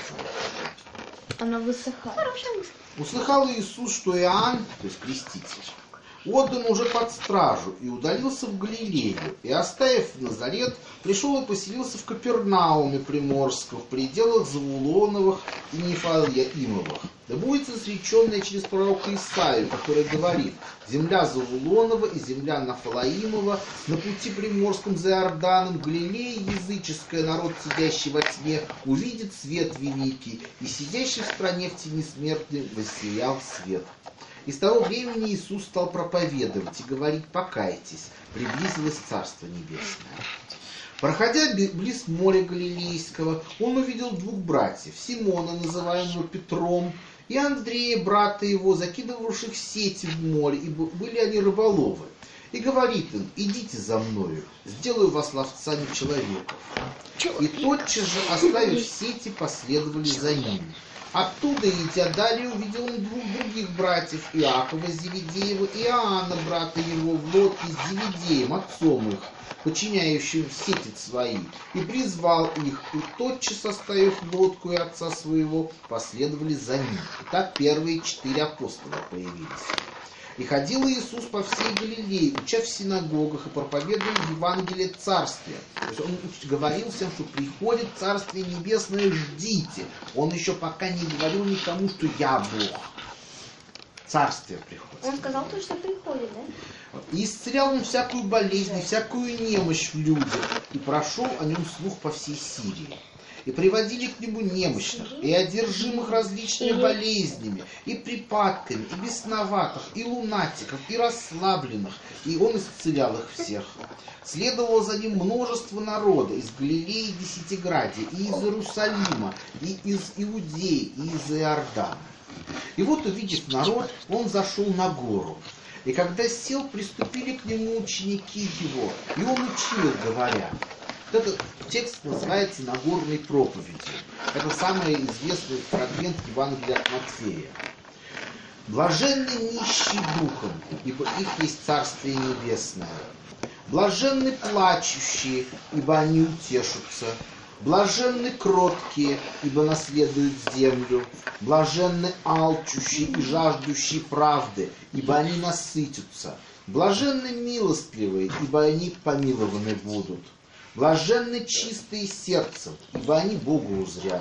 Она высыхает. Услыхал Иисус, что Иоанн, то есть креститель, отдан уже под стражу и удалился в Галилею, и, оставив Назарет, пришел и поселился в Капернауме Приморском, в пределах Завулоновых и Нефалимовых. Да будет изреченное через пророка Исаию, который говорит: «Земля Завулонова и земля Нафалаимова на пути Приморском за Иорданом, Галилея языческая, народ, сидящий во тьме, увидит свет великий, и сидящий в стране в тени смертной воссиял свет». И с того времени Иисус стал проповедовать и говорить: «Покайтесь, приблизилось Царство Небесное». Проходя близ моря Галилейского, он увидел двух братьев, Симона, называемого Петром, и Андрея, брата его, закидывавших сети в море, и были они рыболовы. И говорит им: «Идите за мною, сделаю вас ловцами человеков». И тотчас же, оставив сети, последовали за ним. Оттуда, идя далее, увидел он двух других братьев, Иакова Зеведеева и Иоанна, брата его, в лодке с Зеведеем, отцом их, подчиняющим сети свои, и призвал их, и тотчас, оставив лодку и отца своего, последовали за ним. И так первые четыре апостола появились. И ходил Иисус по всей Галилее, уча в синагогах и проповедуя Евангелие Царствия. То есть он говорил всем, что приходит Царствие Небесное, ждите. Он еще пока не говорил никому, что я Бог. Царствие приходит. Он сказал то, что приходит, да? И исцелял он всякую болезнь и всякую немощь в людях, и прошел о нем слух по всей Сирии. И приводили к нему немощных, и одержимых различными болезнями, и припадками, и бесноватых, и лунатиков, и расслабленных, и он исцелял их всех. Следовало за ним множество народа из Галилеи и Десятиградия, и из Иерусалима, и из Иудеи, и из Иордана. И вот, увидев народ, он зашел на гору. И когда сел, приступили к нему ученики его, и он учил их, говоря. Этот текст называется Нагорной проповедью. Это самый известный фрагмент Евангелия от Матфея. «Блаженны нищие духом, ибо их есть Царствие Небесное. Блаженны плачущие, ибо они утешатся. Блаженны кроткие, ибо наследуют землю. Блаженны алчущие и жаждущие правды, ибо они насытятся. Блаженны милостливые, ибо они помилованы будут. Блаженны чистые сердцем, ибо они Богу узрят.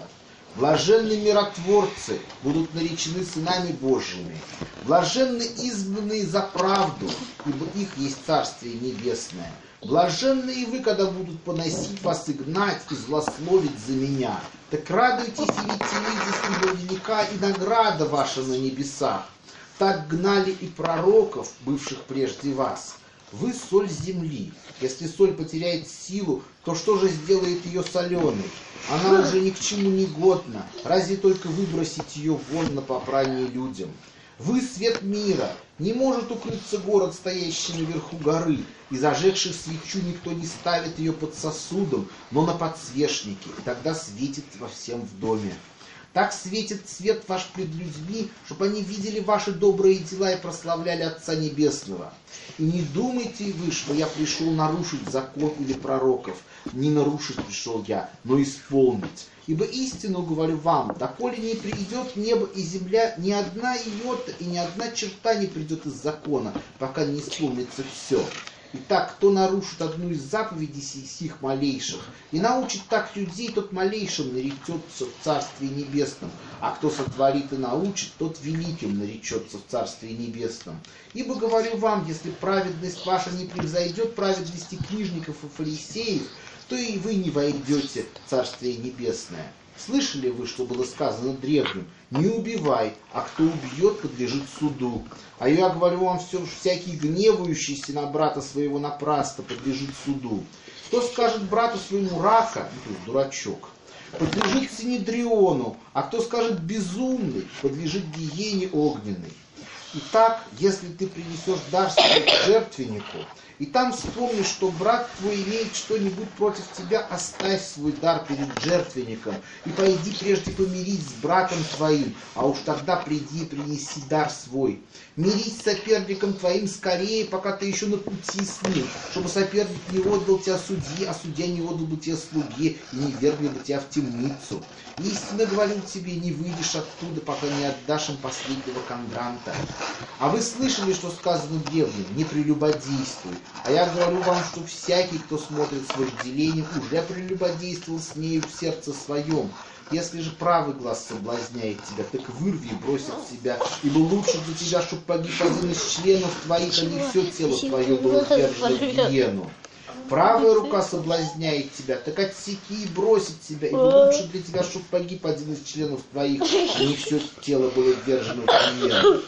Блаженны миротворцы, будут наречены сынами Божьими. Блаженны избранные за правду, ибо их есть Царствие Небесное. Блаженны и вы, когда будут поносить вас и гнать, и злословить за меня. Так радуйтесь и веселитесь, ибо велика и награда ваша на небесах. Так гнали и пророков, бывших прежде вас. Вы соль земли. Если соль потеряет силу, то что же сделает ее соленой? Она уже ни к чему не годна, разве только выбросить ее вон на попрание людям. Вы свет мира. Не может укрыться город, стоящий наверху горы, и зажегший свечу никто не ставит ее под сосудом, но на подсвечнике, и тогда светит во всем в доме. Так светит свет ваш пред людьми, чтобы они видели ваши добрые дела и прославляли Отца Небесного. И не думайте вы, что я пришел нарушить закон или пророков. Не нарушить пришел я, но исполнить. Ибо истину говорю вам, доколе не придет небо и земля, ни одна йота и ни одна черта не придет из закона, пока не исполнится все. Итак, кто нарушит одну из заповедей сих малейших и научит так людей, тот малейшим наречется в Царстве Небесном, а кто сотворит и научит, тот великим наречется в Царстве Небесном. Ибо говорю вам, если праведность ваша не превзойдет праведности книжников и фарисеев, то и вы не войдете в Царствие Небесное. Слышали вы, что было сказано древним? Не убивай, а кто убьет, подлежит суду. А я говорю вам, все, всякий гневающийся на брата своего напрасно подлежит суду. Кто скажет брату своему рака, ну, то есть дурачок, подлежит синедриону, а кто скажет безумный, подлежит гиене огненной. Итак, если ты принесешь дар свой к жертвеннику, и там вспомнишь, что брат твой имеет что-нибудь против тебя, оставь свой дар перед жертвенником, и пойди прежде помирись с братом твоим, а уж тогда приди и принеси дар свой. Мирись с соперником твоим скорее, пока ты еще на пути с ним, чтобы соперник не отдал тебя судье, а судья не отдал бы тебя слуге, и не вергли бы тебя в темницу. Истинно говорю тебе, не выйдешь оттуда, пока не отдашь им последнего кондранта. А вы слышали, что сказано древним, не прелюбодействуй. А я говорю вам, что всякий, кто смотрит с вожделением, уже прелюбодействовал с нею в сердце своем. Если же правый глаз соблазняет тебя, так вырви и брось от себя, ибо лучше для тебя, чтобы погиб один из членов твоих, а не все тело твое было держано в гиену. Правая рука соблазняет тебя, так отсеки и брось от себя, ибо лучше для тебя, чтобы погиб один из членов твоих, а не все тело было держано в гиену.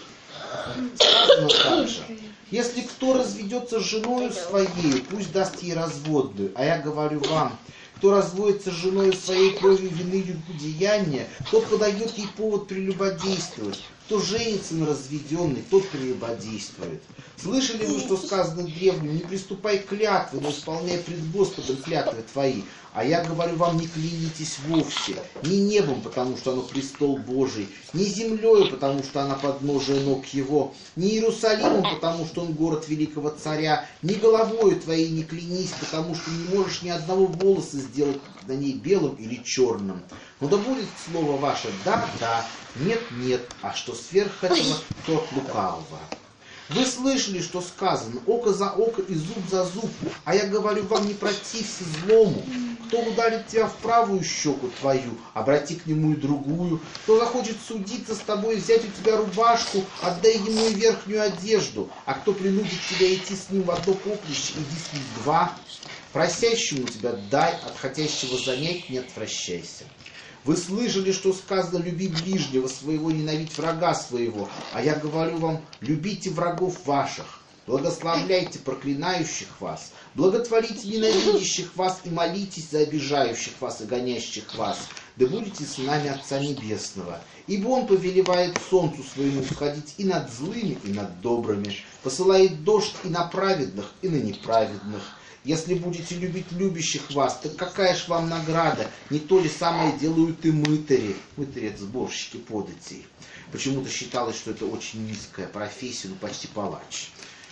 Сказано также, если кто разведется с женою своей, пусть даст ей разводную. А я говорю вам, кто разводится с женою своей кровью вины любодеяния, тот подает ей повод прелюбодействовать. Кто женится на разведенной, тот прелюбодействует. Слышали вы, что сказано древним, не приступай к клятве, но исполняй пред Господом клятвы твои. А я говорю вам, не клянитесь вовсе, ни небом, потому что оно престол Божий, ни землею, потому что она подножие ног его, ни Иерусалимом, потому что он город великого царя, ни головою твоей не клянись, потому что не можешь ни одного волоса сделать на ней белым или черным. Но да будет слово ваше да, да, нет, нет, а что сверх этого, то от лукавого. Вы слышали, что сказано, око за око и зуб за зуб, а я говорю вам, не протився злому. Кто ударит тебя в правую щеку твою, обрати к нему и другую. Кто захочет судиться с тобой, взять у тебя рубашку, отдай ему и верхнюю одежду. А кто принудит тебя идти с ним в одно поприще, иди с ним в два. Просящему тебя дай, от хотящего занять не отвращайся. Вы слышали, что сказано, люби ближнего своего, ненавидь врага своего. А я говорю вам, любите врагов ваших, благословляйте проклинающих вас, благотворите ненавидящих вас и молитесь за обижающих вас и гонящих вас. Да будете сынами Отца Небесного. Ибо Он повелевает солнцу своему всходить и над злыми, и над добрыми, посылает дождь и на праведных, и на неправедных. Если будете любить любящих вас, так какая ж вам награда? Не то ли самое делают и мытари? Мытари — это сборщики податей. Почему-то считалось, что это очень низкая профессия, ну почти палач.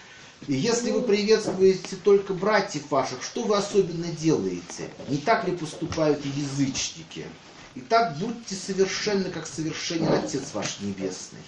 И если вы приветствуете только братьев ваших, что вы особенно делаете? Не так ли поступают и язычники? Итак, будьте совершенны, как совершенен Отец ваш Небесный.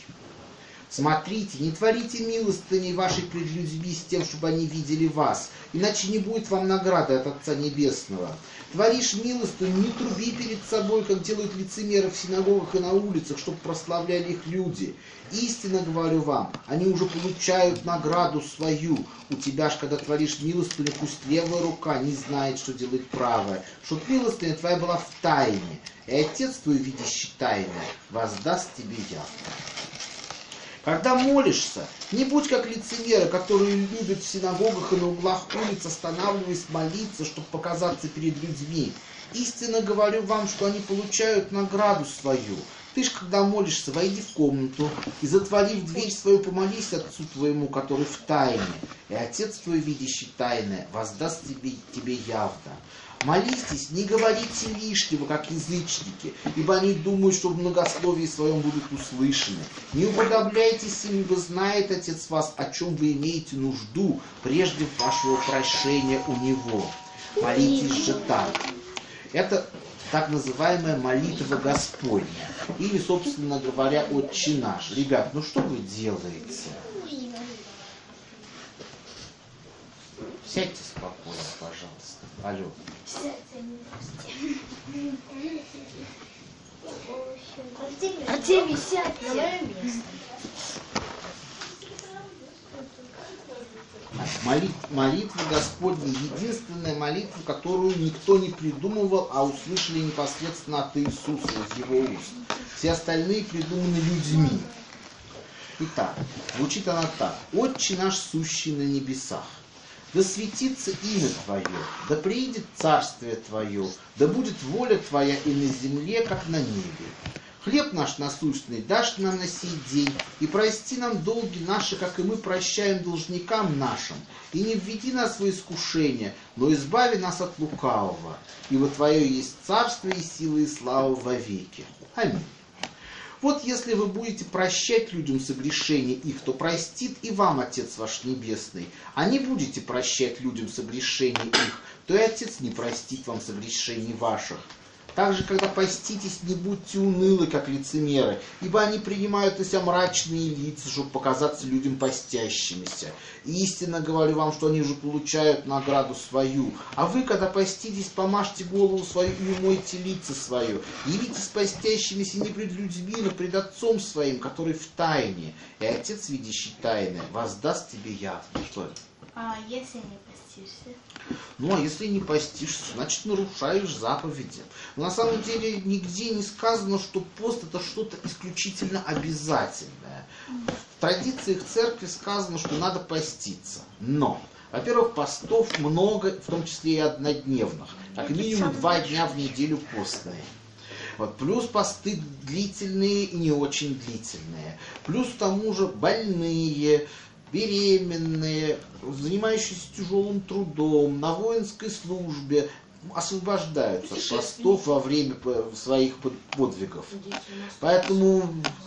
Смотрите, не творите милостыней вашей пред людьми с тем, чтобы они видели вас, иначе не будет вам награды от Отца Небесного. творишь милостыню, не труби перед собой, как делают лицемеры в синагогах и на улицах, чтобы прославляли их люди. Истинно говорю вам, они уже получают награду свою. У тебя ж, когда творишь милостыню, пусть левая рука не знает, что делает правая, чтоб милостыня твоя была в тайне, и Отец твой, видящий тайное, воздаст тебе явно. Когда молишься, не будь как лицемеры, которые любят в синагогах и на углах улиц, останавливаясь молиться, чтобы показаться перед людьми. Истинно говорю вам, что они получают награду свою. Ты ж, когда молишься, войди в комнату и, затворив дверь свою, помолись Отцу твоему, который в тайне, и Отец твой, видящий тайное, воздаст тебе, тебе явно. Молитесь, не говорите лишнего, как язычники, ибо они думают, что в многословии своем будут услышаны. Не уподобляйтесь им, ибо знает Отец вас, о чем вы имеете нужду, прежде вашего прощения у Него. Молитесь же так. Это так называемая молитва Господня. Или, собственно говоря, Отче наш. Ребят, ну что вы делаете? Сядьте спокойно, пожалуйста. Алло. Артемий, сядь на мое место. Молит, молитва Господня — единственная молитва, которую никто не придумывал, а услышали непосредственно от Иисуса из его уст. Все остальные придуманы людьми. Итак, звучит она так. «Отче наш, сущий на небесах, да светится имя Твое, да приидет царствие Твое, да будет воля Твоя и на земле, как на небе. Хлеб наш насущный дашь нам на сей день, и прости нам долги наши, как и мы прощаем должникам нашим. И не введи нас в искушение, но избави нас от лукавого. Ибо Твое есть царство и сила и слава вовеки. Аминь». Вот если вы будете прощать людям согрешения их, то простит и вам Отец ваш Небесный. А не будете прощать людям согрешения их, то и Отец не простит вам согрешений ваших. Также, когда поститесь, не будьте унылы, как лицемеры, ибо они принимают на себя мрачные лица, чтобы показаться людям постящимися. И истинно говорю вам, что они уже получают награду свою. А вы, когда поститесь, помажьте голову свою и умойте лица свое. Явитесь постящимися не пред людьми, но пред Отцом своим, который в тайне. И Отец, видящий тайное, воздаст тебе явно. Что это? А если не постишься? Ну, а если не постишься, значит нарушаешь заповеди. Но на самом деле нигде не сказано, что пост это что-то исключительно обязательное. В традициях церкви сказано, что надо поститься. Но, во-первых, постов много, в том числе и однодневных. Как минимум два дня в неделю постные. Вот, плюс посты длительные и не очень длительные. Плюс к тому же больные, беременные, занимающиеся тяжелым трудом, на воинской службе, освобождаются от постов во время своих подвигов. Поэтому,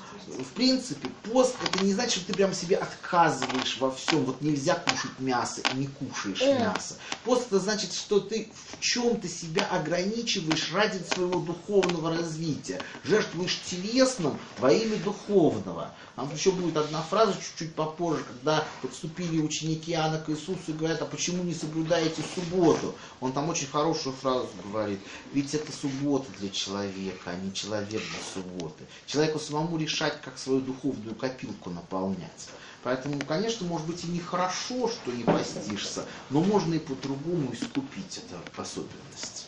в принципе, пост это не значит, что ты прям себе отказываешь во всем. Вот нельзя кушать мясо и не кушаешь мясо. Пост это значит, что ты в чем-то себя ограничиваешь ради своего духовного развития. Жертвуешь телесным во имя духовного. Там еще будет одна фраза чуть-чуть попозже, когда подступили ученики Иоанна к Иисусу и говорят: а почему не соблюдаете субботу? Он там очень хорошую фразу говорит: ведь это суббота для человека, а не человек для субботы. Человеку самому решать, как свою духовную копилку наполнять. Поэтому, конечно, может быть и нехорошо, что не постишься, но можно и по-другому искупить эту особенность.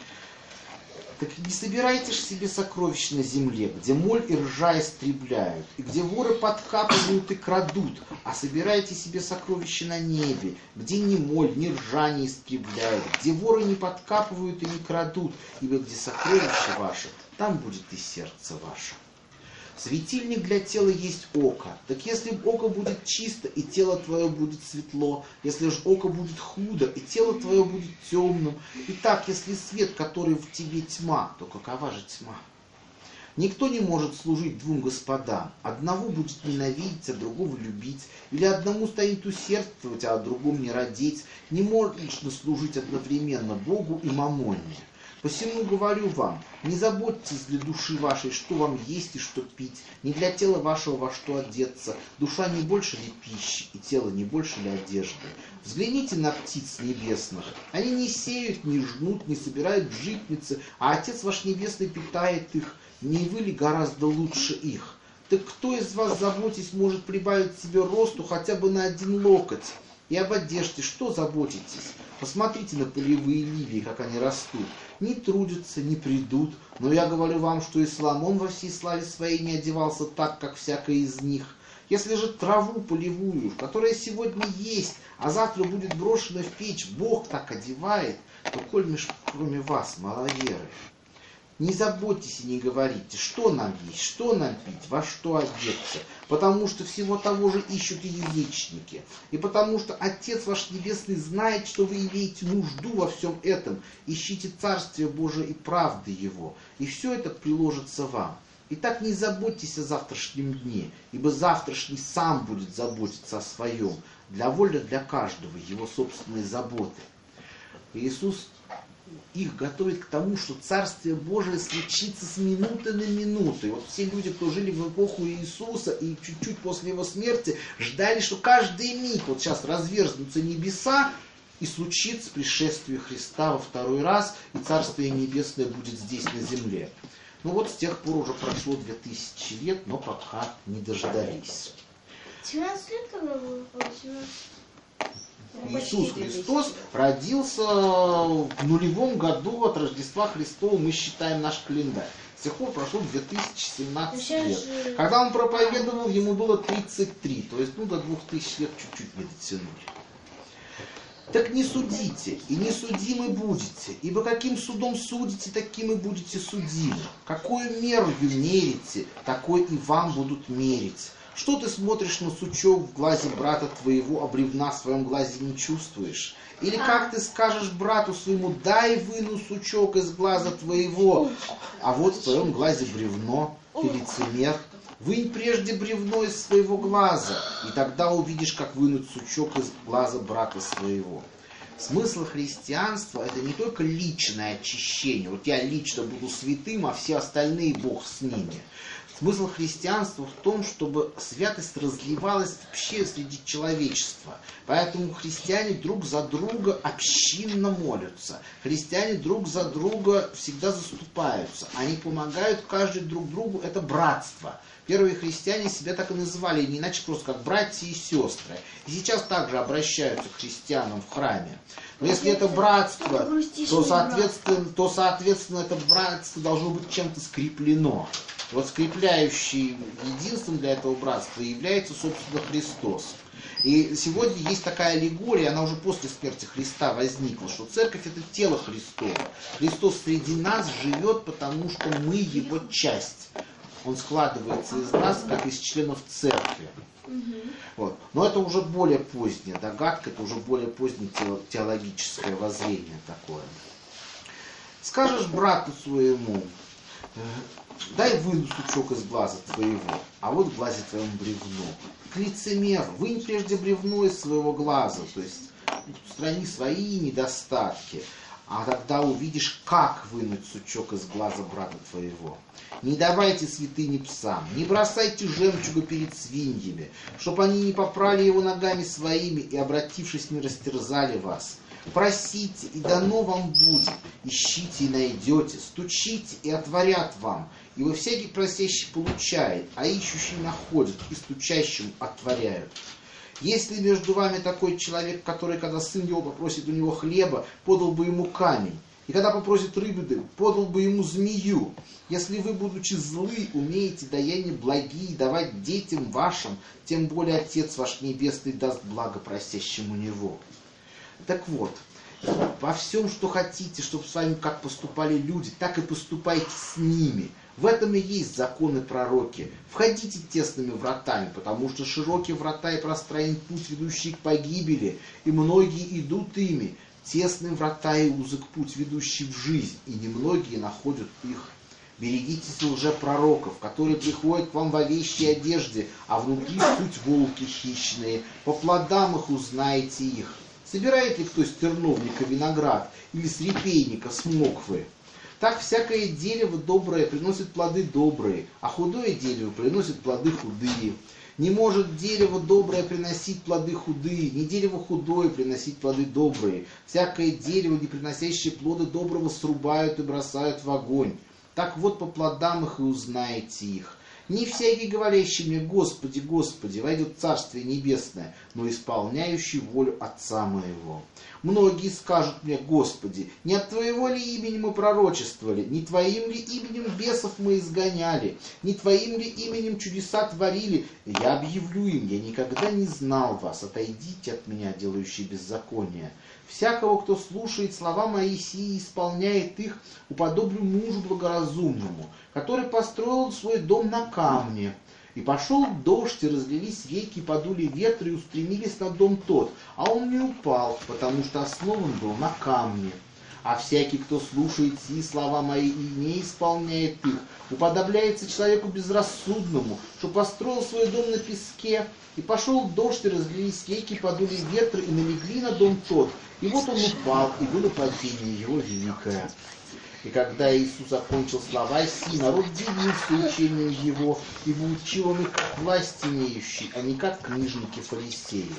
Так не собирайте же себе сокровищ на земле, где моль и ржа истребляют, и где воры подкапывают и крадут, а собирайте себе сокровища на небе, где ни моль, ни ржа не истребляют, где воры не подкапывают и не крадут, ибо где сокровища ваши, там будет и сердце ваше. Светильник для тела есть око. Так если око будет чисто, и тело твое будет светло. Если же око будет худо, и тело твое будет темным. Итак, если свет, который в тебе тьма, то какова же тьма? Никто не может служить двум господам. Одного будет ненавидеть, а другого любить. Или одному станет усердствовать, а о другом не родить. Не можно служить одновременно Богу и мамоне. Посему говорю вам, не заботьтесь для души вашей, что вам есть и что пить, не для тела вашего во что одеться. Душа не больше ли пищи, и тело не больше ли одежды? Взгляните на птиц небесных. Они не сеют, не жнут, не собирают в житницы, а Отец ваш Небесный питает их. Не вы ли гораздо лучше их? Так кто из вас, заботясь, может прибавить себе росту хотя бы на один локоть? И об одежде что заботитесь? Посмотрите на полевые лилии, как они растут. Не трудятся, не придут. Но я говорю вам, что и Соломон во всей славе своей не одевался так, как всякая из них. Если же траву полевую, которая сегодня есть, а завтра будет брошена в печь, Бог так одевает, то коль меж кроме вас, маловеры. Не заботьтесь и не говорите, что нам есть, что нам пить, во что одеться, потому что всего того же ищут и язычники, и потому что Отец ваш Небесный знает, что вы имеете нужду во всем этом. Ищите Царствие Божие и правды Его, и все это приложится вам. Итак, не заботьтесь о завтрашнем дне, ибо завтрашний сам будет заботиться о своем. Для воли для каждого его собственной заботы. Иисус их готовит к тому, что Царствие Божие случится с минуты на минуту. И вот все люди, кто жили в эпоху Иисуса и чуть-чуть после Его смерти, ждали, что каждый миг вот сейчас разверзнутся небеса, и случится пришествие Христа во второй раз, и Царствие Небесное будет здесь на земле. Ну вот с тех пор уже прошло две тысячи лет, но пока не дождались. семнадцать лет когда было? семнадцать. Иисус Христос родился в нулевом году от Рождества Христова, мы считаем наш календарь. С тех пор прошло две тысячи семнадцать лет. Когда он проповедовал, ему было тридцать три, то есть ну, до двух тысяч лет чуть-чуть не дотянули. Так не судите, и не судимы будете, ибо каким судом судите, таким и будете судимы. Какую меру мерите, такой и вам будут мерить. Что ты смотришь на сучок в глазе брата твоего, а бревна в своем глазе не чувствуешь? Или как ты скажешь брату своему, дай выну сучок из глаза твоего, а вот в твоем глазе бревно, ты лицемер. Вынь прежде бревно из своего глаза, и тогда увидишь, как вынуть сучок из глаза брата своего. Смысл христианства — это не только личное очищение. Вот я лично буду святым, а все остальные Бог с ними. Смысл христианства в том, чтобы святость разливалась вообще среди человечества. Поэтому христиане друг за друга общинно молятся. Христиане друг за друга всегда заступаются. Они помогают каждый друг другу. Это братство. Первые христиане себя так и называли, не иначе просто как братья и сестры. И сейчас также обращаются к христианам в храме. Но если это братство, то соответственно, то, соответственно, это братство должно быть чем-то скреплено. Вот скрепляющим единством для этого братства является, собственно, Христос. И сегодня есть такая аллегория, она уже после смерти Христа возникла, что церковь — это тело Христово. Христос среди нас живет, потому что мы его часть. Он складывается из нас, как из членов церкви. Вот. Но это уже более поздняя догадка, это уже более позднее теологическое воззрение такое. Скажешь брату своему, дай выну сучок из глаза твоего, а вот в глазе твоем бревно. К лицемеру, вынь прежде бревно из своего глаза, то есть устрани свои недостатки, а тогда увидишь, как вынуть сучок из глаза брата твоего. Не давайте святыни псам, не бросайте жемчуга перед свиньями, чтобы они не попрали его ногами своими и, обратившись, не растерзали вас. Просите, и дано вам будет, ищите и найдете, стучите, и отворят вам. Ибо всякий просящий получает, а ищущий находит, и стучащим отворяют. Если между вами такой человек, который, когда сын его попросит у него хлеба, подал бы ему камень, и когда попросит рыбы, подал бы ему змею. Если вы, будучи злы, умеете даяния благие давать детям вашим, тем более Отец ваш Небесный даст благо просящему Него. Так вот, во всем, что хотите, чтобы с вами как поступали люди, так и поступайте с ними. В этом и есть законы пророки. Входите тесными вратами, потому что широкие врата и пространен путь, ведущий к погибели, и многие идут ими. Тесные врата и узок путь, ведущий в жизнь, и немногие находят их. Берегитесь лжепророков, которые приходят к вам в овечьей одежде, а внутри суть волки хищные. По плодам их узнаете их. Собирает ли кто с терновника виноград или с репейника смоквы? Так всякое дерево доброе приносит плоды добрые, а худое дерево приносит плоды худые. Не может дерево доброе приносить плоды худые, не дерево худое приносить плоды добрые. Всякое дерево, не приносящее плода доброго, срубают и бросают в огонь. Так вот по плодам их и узнаете их. Не всякий, говорящий мне: Господи, Господи, войдет в Царствие Небесное, но исполняющий волю Отца моего. Многие скажут мне: Господи, не от Твоего ли имени мы пророчествовали, не Твоим ли именем бесов мы изгоняли, не Твоим ли именем чудеса творили? И я объявлю им: я никогда не знал вас, отойдите от меня, делающие беззаконие. Всякого, кто слушает слова мои сии и исполняет их, уподоблю мужу благоразумному, который построил свой дом на камне. И пошел дождь, и разлились реки, подули ветры, и устремились на дом тот, а он не упал, потому что основан был на камне. А всякий, кто слушает сии слова мои и не исполняет их, уподобляется человеку безрассудному, что построил свой дом на песке. И пошел дождь, и разлились реки, подули ветры, и налегли на дом тот. И вот он упал, и было падение его великое. И когда Иисус окончил слова сии, народ дивился учением его, ибо учил он их как власть имеющий, а не как книжники фарисеи.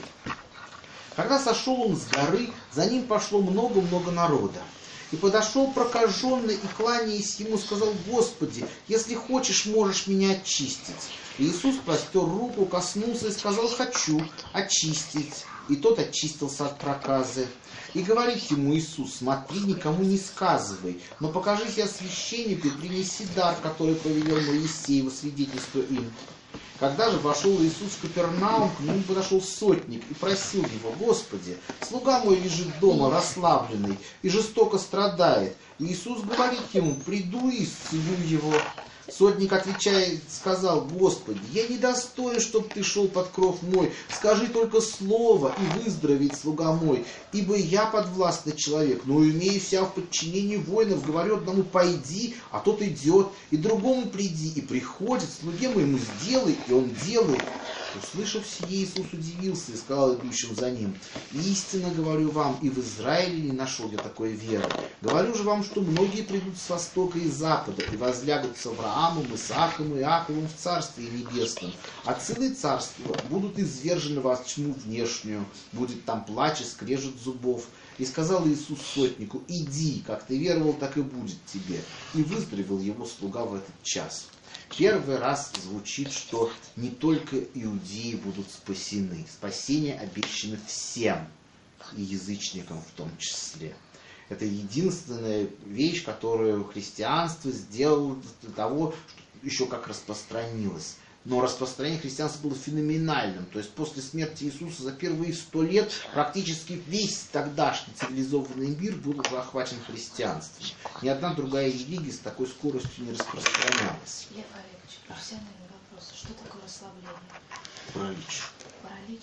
Когда сошел он с горы, за ним пошло много-много народа. И подошел прокаженный, и, кланяясь ему, сказал: Господи, если хочешь, можешь меня очистить. И Иисус простер руку, коснулся и сказал: хочу очистить. И тот очистился от проказы. И говорит ему Иисус: смотри, никому не сказывай, но покажись священнику и принеси дар, который повелел Моисей, во свидетельство им. Когда же вошел Иисус в Капернаум, к нему подошел сотник и просил его: Господи, слуга мой лежит дома расслабленный и жестоко страдает. И Иисус говорит ему: приду и исцелю его. Сотник, отвечая, сказал: Господи, я не достоин, чтоб ты шел под кров мой. Скажи только слово, и выздоровеет слуга мой. Ибо я подвластный человек, но имею себя в подчинении воинов. Говорю одному: пойди, а тот идет, и другому: приди, и приходит. Слуге моему: сделай, и он делает. Услышав сие, Иисус удивился и сказал идущим за ним: истинно говорю вам, и в Израиле не нашел я такой веры. Говорю же вам, что многие придут с востока и запада, и возлягут с Авраамом, Исааком и Иаковом в Царстве Небесном. А сыны царства будут извержены во тьму внешнюю, будет там плач и скрежет зубов. И сказал Иисус сотнику: иди, как ты веровал, так и будет тебе. И выздоровел его слуга в этот час. Первый раз звучит, что не только иудеи будут спасены. Спасение обещано всем, и язычникам в том числе. Это единственная вещь, которую христианство сделало для того, что еще как распространилось. Но распространение христианства было феноменальным. То есть после смерти Иисуса за первые сто лет практически весь тогдашний цивилизованный мир был уже охвачен христианством. Ни одна другая религия с такой скоростью не распространялась. Лев Олегович, профессиональный вопрос. Что такое расслабление? Паралич. Паралич?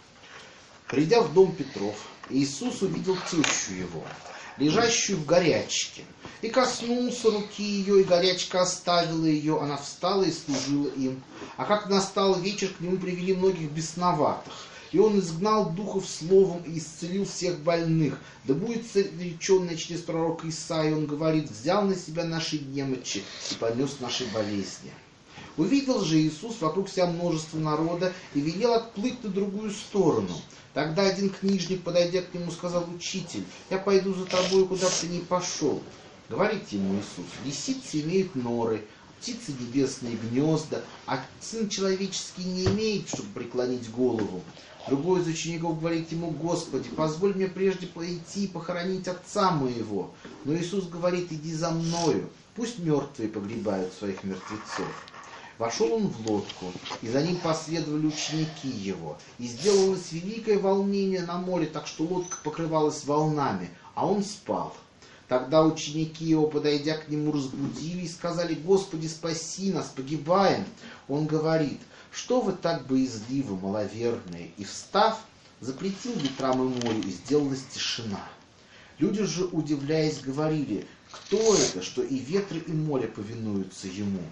Придя в дом Петров, Иисус увидел тещу его, лежащую в горячке, и коснулся руки ее, и горячка оставила ее, она встала и служила им. А как настал вечер, к нему привели многих бесноватых, и он изгнал духов словом и исцелил всех больных. Да будет реченное через пророка Исаию, он говорит: взял на себя наши немочи и понес наши болезни. Увидел же Иисус вокруг себя множество народа и велел отплыть на другую сторону. Тогда один книжник, подойдя к нему, сказал: учитель, я пойду за тобой, куда бы ты ни пошел. Говорит ему Иисус: лисицы имеют норы, птицы небесные гнезда, а сын человеческий не имеет, чтобы преклонить голову. Другой из учеников говорит ему: Господи, позволь мне прежде пойти и похоронить отца моего. Но Иисус говорит: иди за мною, пусть мертвые погребают своих мертвецов. Вошел он в лодку, и за ним последовали ученики его. И сделалось великое волнение на море, так что лодка покрывалась волнами, а он спал. Тогда ученики его, подойдя к нему, разбудили и сказали: Господи, спаси нас, погибаем. Он говорит: что вы так боязливы, маловерные? И встав, запретил ветрам и морю, и сделалась тишина. Люди же, удивляясь, говорили: кто это, что и ветры, и море повинуются ему?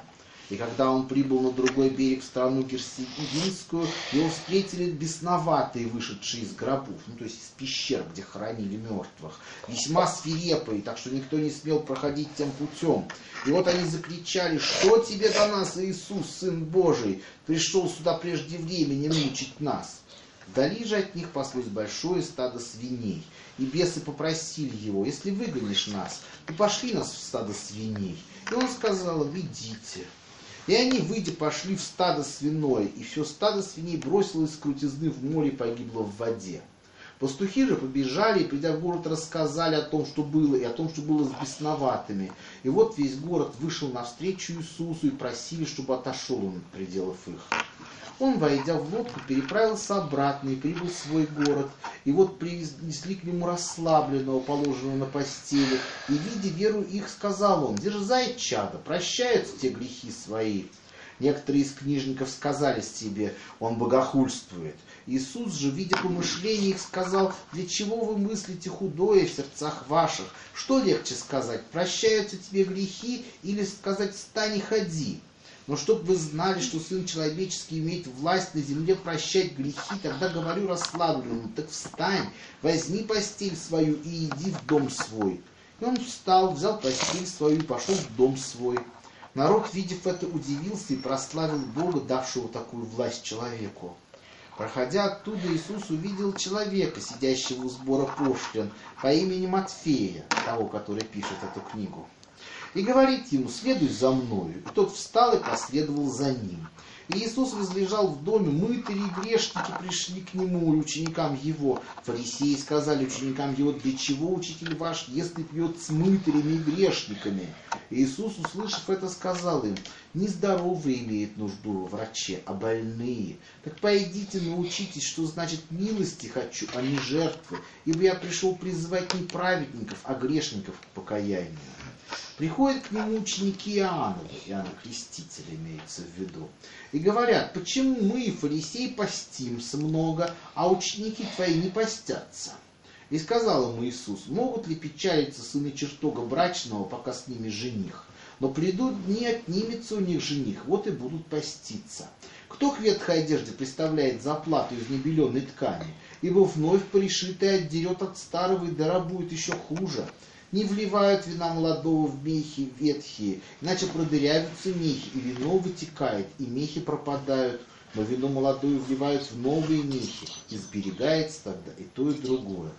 И когда он прибыл на другой берег в страну Герсинскую, его встретили бесноватые, вышедшие из гробов, ну то есть из пещер, где хоронили мертвых, весьма свирепые, так что никто не смел проходить тем путем. И вот они закричали: что тебе до нас, Иисус, Сын Божий, пришел сюда прежде времени мучить нас? Вдали же от них паслось большое стадо свиней, и бесы попросили его: если выгонишь нас, то пошли нас в стадо свиней. И он сказал им: идите. И они, выйдя, пошли в стадо свиное, и все стадо свиней бросилось с крутизны в море и погибло в воде. Пастухи же побежали и, придя в город, рассказали о том, что было, и о том, что было с бесноватыми. И вот весь город вышел навстречу Иисусу и просили, чтобы отошел он от пределов их. Он, войдя в лодку, переправился обратно и прибыл в свой город. И вот принесли к нему расслабленного, положенного на постели. И, видя веру их, сказал он: дерзай, чадо, прощаются те грехи свои. Некоторые из книжников сказали себе: он богохульствует. Иисус же, видя помышления их, сказал: для чего вы мыслите худое в сердцах ваших? Что легче сказать: прощаются тебе грехи, или сказать: встань и ходи? Но чтоб вы знали, что Сын Человеческий имеет власть на земле прощать грехи, тогда говорю расслабленному: так встань, возьми постель свою и иди в дом свой. И он встал, взял постель свою и пошел в дом свой. Народ, видев это, удивился и прославил Бога, давшего такую власть человеку. Проходя оттуда, Иисус увидел человека, сидящего у сбора пошлин, по имени Матфея, того, который пишет эту книгу. И говорит ему: следуй за мною. И тот встал и последовал за ним. И Иисус возлежал в доме, мытари и грешники пришли к нему и ученикам его. Фарисеи сказали ученикам его: для чего учитель ваш ест и пьет с мытарями и грешниками? И Иисус, услышав это, сказал им: нездоровые имеют нужду во враче, а больные. Так пойдите, научитесь, что значит милости хочу, а не жертвы, ибо я пришел призывать не праведников, а грешников к покаянию. Приходят к нему ученики Иоанна, Иоанна Крестителя имеется в виду, и говорят: почему мы, фарисеи, постимся много, а ученики твои не постятся? И сказал ему Иисус: могут ли печалиться сыны чертога брачного, пока с ними жених? Но придут дни, отнимется у них жених, вот и будут поститься. Кто к ветхой одежде представляет заплату из небеленой ткани? Ибо вновь пришитый отдерет от старого, и дыра будет еще хуже. Не вливают вина молодого в мехи ветхие, иначе продырявятся мехи, и вино вытекает, и мехи пропадают. Но вино молодое вливают в новые мехи, и сберегается тогда и то, и другое.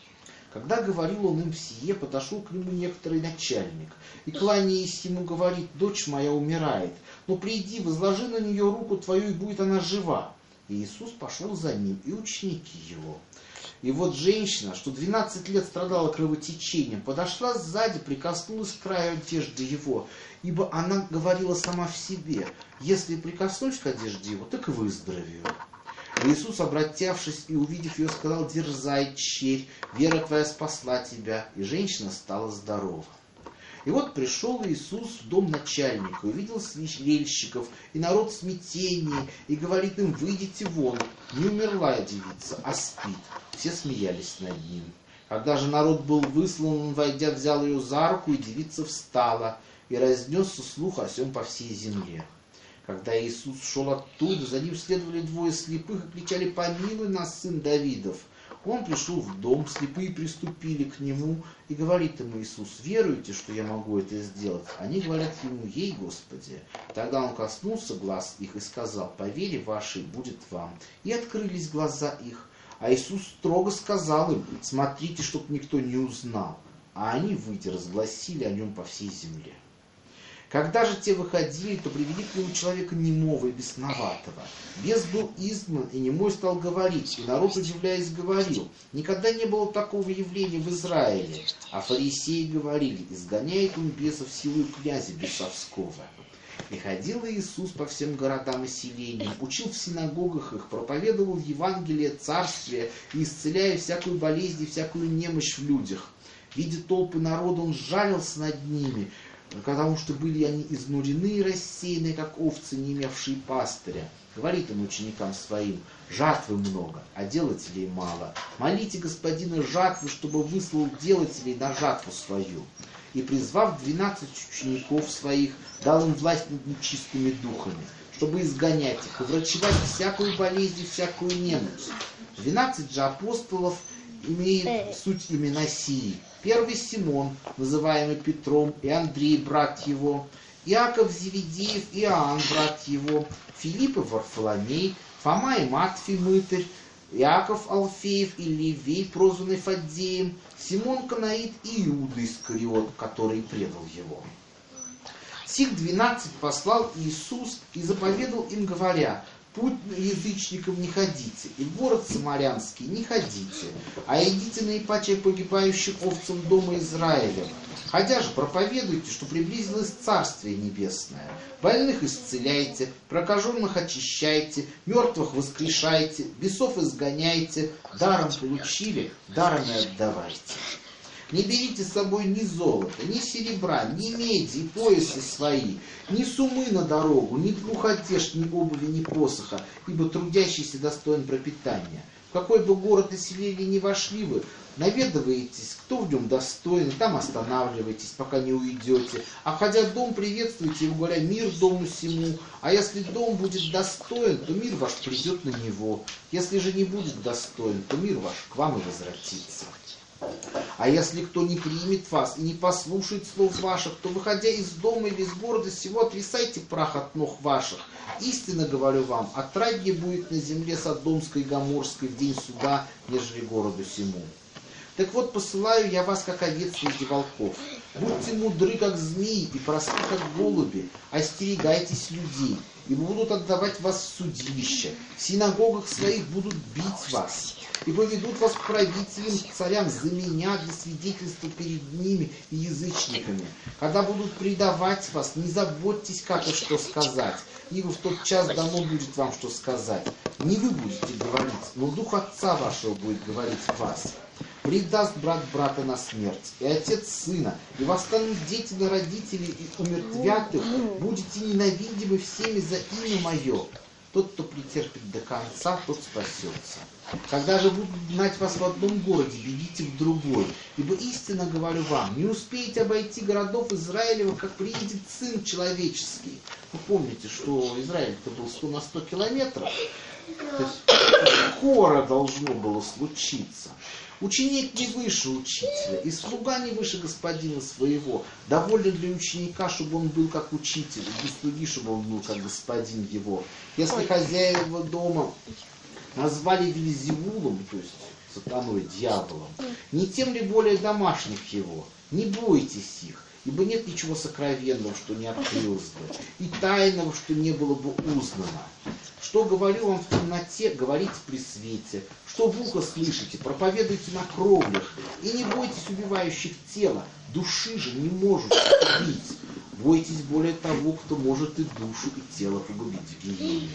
Когда говорил он им сие, подошел к нему некоторый начальник, и, кланяясь ему, говорит: дочь моя умирает, но приди, возложи на нее руку твою, и будет она жива. И Иисус пошел за ним, и ученики его. И вот женщина, что двенадцать лет страдала кровотечением, подошла сзади, прикоснулась к краю одежды его, ибо она говорила сама в себе: если прикоснусь к одежде его, так и выздоровею. И Иисус, обратявшись и увидев ее, сказал: дерзай, черь, вера твоя спасла тебя. И женщина стала здорова. И вот пришел Иисус в дом начальника, увидел священников и народ в смятении, и говорит им: выйдите вон, не умерла девица, а спит. Все смеялись над ним. Когда же народ был выслан, он, войдя, взял ее за руку, и девица встала, и разнесся слух о сем по всей земле. Когда Иисус шел оттуда, за ним следовали двое слепых и кричали: помилуй нас, сын Давидов. Он пришел в дом, слепые приступили к нему, и говорит ему Иисус: веруете, что я могу это сделать? Они говорят ему: ей, Господи. Тогда он коснулся глаз их и сказал: по вере вашей будет вам. И открылись глаза их. А Иисус строго сказал им: смотрите, чтоб никто не узнал. А они, выйдя, разгласили о нем по всей земле. Когда же те выходили, то привели к нему человека немого и бесноватого. Бес был изгнан, и немой стал говорить, и народ, удивляясь, говорил: никогда не было такого явления в Израиле. А фарисеи говорили: изгоняет он бесов силою князя бесовского. И ходил Иисус по всем городам и селениям, учил в синагогах их, проповедовал Евангелие Царствия и исцеляя всякую болезнь и всякую немощь в людях. Видя толпы народа, он жалился над ними, потому что были они изнурены и рассеяны, как овцы, не имевшие пастыря. Говорит он ученикам своим: жатвы много, а делателей мало. Молите Господина жатвы, чтобы выслал делателей на жатву свою. И, призвав двенадцать учеников своих, дал им власть над нечистыми духами, чтобы изгонять их и врачевать всякую болезнь и всякую немощь. Двенадцать же апостолов имеет суть имена сии. Первый Симон, называемый Петром, и Андрей, брат его, Иаков Зеведеев, Иоанн, брат его, Филипп и Варфоломей, Фома и Матфий, мытарь, Иаков Алфеев и Левей, прозванный Фаддеем, Симон Канаит и Иуда Искариот, который предал его. Сих двенадцать послал Иисус и заповедал им, говоря: путь язычников не ходите, и в город Самарянский не ходите, а идите наипаче погибающих овцам дома Израилева. Ходя же, проповедуйте, что приблизилось Царствие Небесное. Больных исцеляйте, прокаженных очищайте, мертвых воскрешайте, бесов изгоняйте, даром получили, даром и отдавайте. Не берите с собой ни золота, ни серебра, ни меди и поясы свои, ни сумы на дорогу, ни двух одежд, ни обуви, ни посоха, ибо трудящийся достоин пропитания. В какой бы город и селение ни вошли вы, наведываетесь, кто в нем достоин, там останавливайтесь, пока не уйдете. А ходя в дом, приветствуйте его, говоря: мир дому сему. А если дом будет достоин, то мир ваш придет на него. Если же не будет достоин, то мир ваш к вам и возвратится. А если кто не примет вас и не послушает слов ваших, то, выходя из дома или из города сего, отрисайте прах от ног ваших. Истинно говорю вам, отраднее будет на земле Содомской и Гоморской в день суда, нежели городу сему. Так вот, посылаю я вас, как овец среди волков. Будьте мудры, как змеи, и просты, как голуби. Остерегайтесь людей, ибо будут отдавать вас в судилище. В синагогах своих будут бить вас, и поведут вас к правителям, к царям за меня для свидетельства перед ними и язычниками. Когда будут предавать вас, не заботьтесь, как и что сказать, ибо в тот час дано будет вам что сказать. Не вы будете говорить, но Дух Отца вашего будет говорить в вас. Предаст брат брата на смерть, и отец сына, и восстанут дети на родителей, и умертвят их, будете ненавидимы всеми за имя мое. Тот, кто претерпит до конца, тот спасется. Когда же будут гнать вас в одном городе, бегите в другой. Ибо истинно говорю вам, не успеете обойти городов Израилевых, как приедет Сын Человеческий. Вы помните, что Израиль-то был сто на сто километров. То есть скоро должно было случиться. Ученик не выше учителя, и слуга не выше господина своего. Довольно для ученика, чтобы он был как учитель, и для слуги, чтобы он был как господин его. Если хозяева дома назвали Вельзевулом, то есть сатаной, дьяволом, не тем ли более домашних его, не бойтесь их, ибо нет ничего сокровенного, что не открылось бы, и тайного, что не было бы узнано. Что говорю вам в темноте, говорите при свете. Что в ухо слышите, проповедуйте на кровлях. И не бойтесь убивающих тела, души же не можете убить. Бойтесь более того, кто может и душу, и тело погубить в гиене.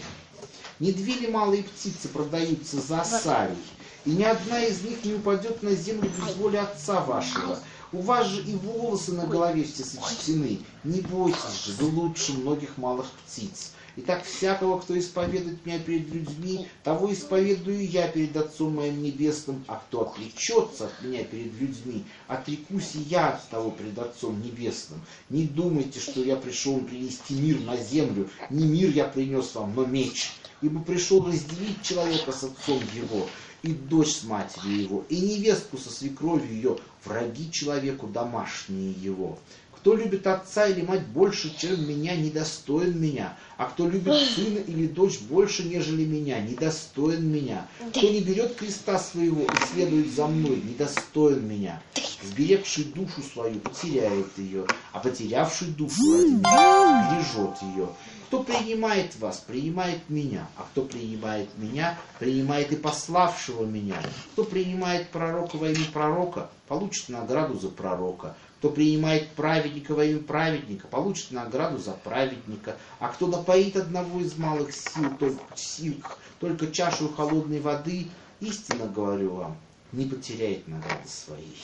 Не две ли малые птицы продаются за осарий, и ни одна из них не упадет на землю без воли Отца вашего. У вас же и волосы на голове все сочтены. Не бойтесь же, вы лучше многих малых птиц. Итак, всякого, кто исповедует меня перед людьми, того исповедую я перед Отцом моим Небесным, а кто отречется от меня перед людьми, отрекусь и я от того перед Отцом Небесным. Не думайте, что я пришел принести мир на землю, не мир я принес вам, но меч. Ибо пришел разделить человека с отцом его, и дочь с матерью его, и невестку со свекровью ее, враги человеку домашние его. Кто любит отца или мать больше, чем меня, недостоин меня. А кто любит сына или дочь больше, нежели меня, недостоин меня. Кто не берет креста своего и следует за мной, недостоин меня. Сберегший душу свою потеряет ее, а потерявший душу ради меня бережет ее. Кто принимает вас, принимает меня, а кто принимает меня, принимает и пославшего меня. Кто принимает пророка во имя пророка, получит награду за пророка. Кто принимает праведника во имя праведника, получит награду за праведника. А кто напоит одного из малых сил, только, сил, только чашу холодной воды, истинно говорю вам, не потеряет награды своей.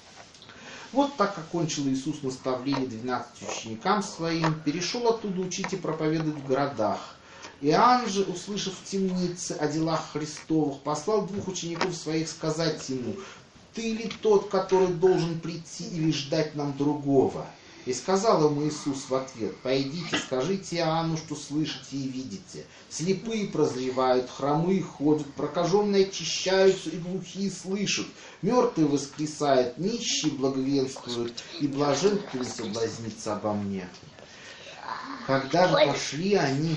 Вот так окончил Иисус наставление двенадцати ученикам своим, перешел оттуда учить и проповедовать в городах. Иоанн же, услышав в темнице о делах Христовых, послал двух учеников своих сказать ему: «Ты ли тот, который должен прийти, или ждать нам другого?» И сказал ему Иисус в ответ: «Пойдите, скажите Иоанну, что слышите и видите. Слепые прозревают, хромые ходят, прокаженные очищаются и глухие слышат, мертвые воскресают, нищие благовенствуют, и блажен, кто не соблазнится обо мне». Когда же пошли они,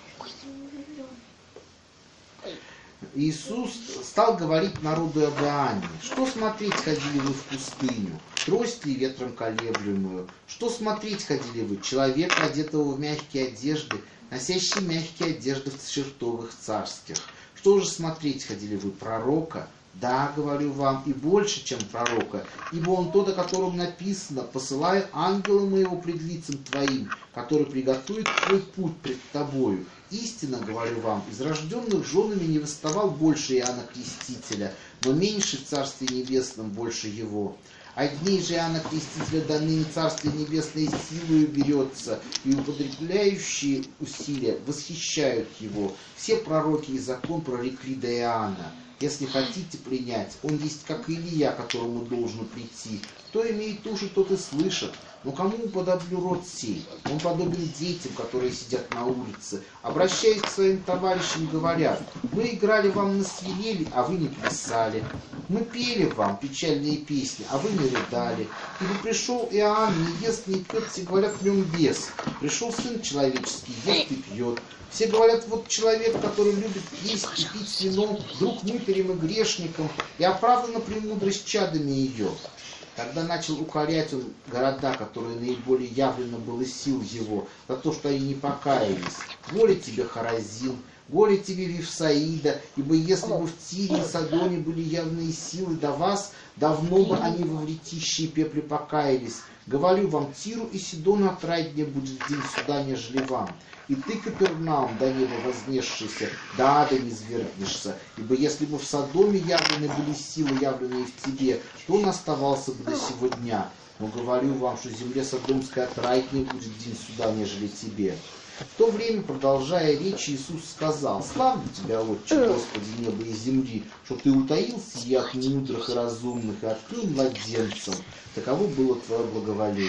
Иисус стал говорить народу об Иоанне: «Что смотреть ходили вы в пустыню? Трость ли ветром колеблемую? Что смотреть ходили вы? Человека, одетого в мягкие одежды, носящий мягкие одежды в чертогах царских? Что же смотреть ходили вы? Пророка? Да, говорю вам, и больше, чем пророка, ибо он тот, о котором написано: посылаю ангела моего пред лицем твоим, который приготовит твой путь пред тобою. Истинно, говорю вам, из рожденных женами не восставал больше Иоанна Крестителя, но меньше в Царстве Небесном больше его. Одни же Иоанна Крестителя до ныне Царствие Небесное силою берется, и употребляющие усилия восхищают его. Все пророки и закон прорекли до Иоанна. Если хотите принять, он есть как Илия, которому должно прийти. Кто имеет уши, тот и слышит. Но кому уподоблю род сей? Он подобен детям, которые сидят на улице. Обращаясь к своим товарищам, говорят: мы играли вам на свирели, а вы не плясали. Мы пели вам печальные песни, а вы не рыдали. Ибо пришел Иоанн, не ест, не пьет, все говорят, в нем бес. Пришел Сын Человеческий, ест и пьет. Все говорят: вот человек, который любит есть и пить вино, друг мытарям и грешникам, и оправдана премудрость чадами ее. Когда начал укорять он города, которые наиболее явлено было сил его, за то, что они не покаялись: горе тебе, Хоразин, горе тебе, Вифсаида, ибо если бы в Тире и Содоме были явные силы до вас, давно бы они во вретище и пепле покаялись. Говорю вам, Тиру и Сидону отраднее будет день суда, нежели вам. И ты, Капернаум, до неба вознесшийся, до ада не свергнешься. Ибо если бы в Содоме явлены были силы, явленные в тебе, то он оставался бы до сего дня. Но говорю вам, что земле Содомской отраднее будет день суда, нежели тебе». В то время, продолжая речь, Иисус сказал: «Славлю тебя, Отче, Господи неба и земли, что ты утаил сие от мудрых и разумных и открыл младенцам. Таково было твое благоволение».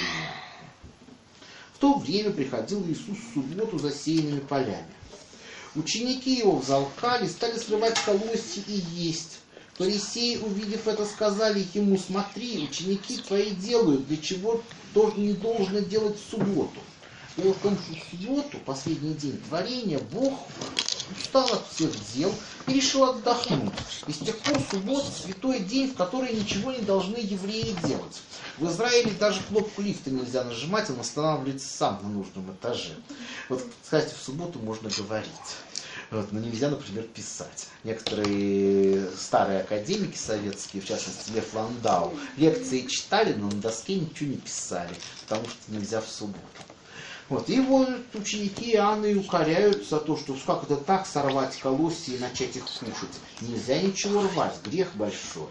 В то время приходил Иисус в субботу засеянными полями. Ученики его взалкали, стали срывать колосья и есть. Фарисеи, увидев это, сказали ему: «Смотри, ученики твои делают, для чего то не должно делать в субботу». Дело в том, что в субботу, последний день творения, Бог устал от всех дел и решил отдохнуть. И с тех пор суббота — святой день, в который ничего не должны евреи делать. В Израиле даже кнопку лифта нельзя нажимать, он останавливается сам на нужном этаже. Вот, кстати, в субботу можно говорить. Вот, но нельзя, например, писать. Некоторые старые академики советские, в частности Лев Ландау, лекции читали, но на доске ничего не писали, потому что нельзя в субботу. Вот, и вот ученики Иоанна и укоряют за то, что как это так сорвать колосья и начать их кушать. Нельзя ничего рвать, грех большой.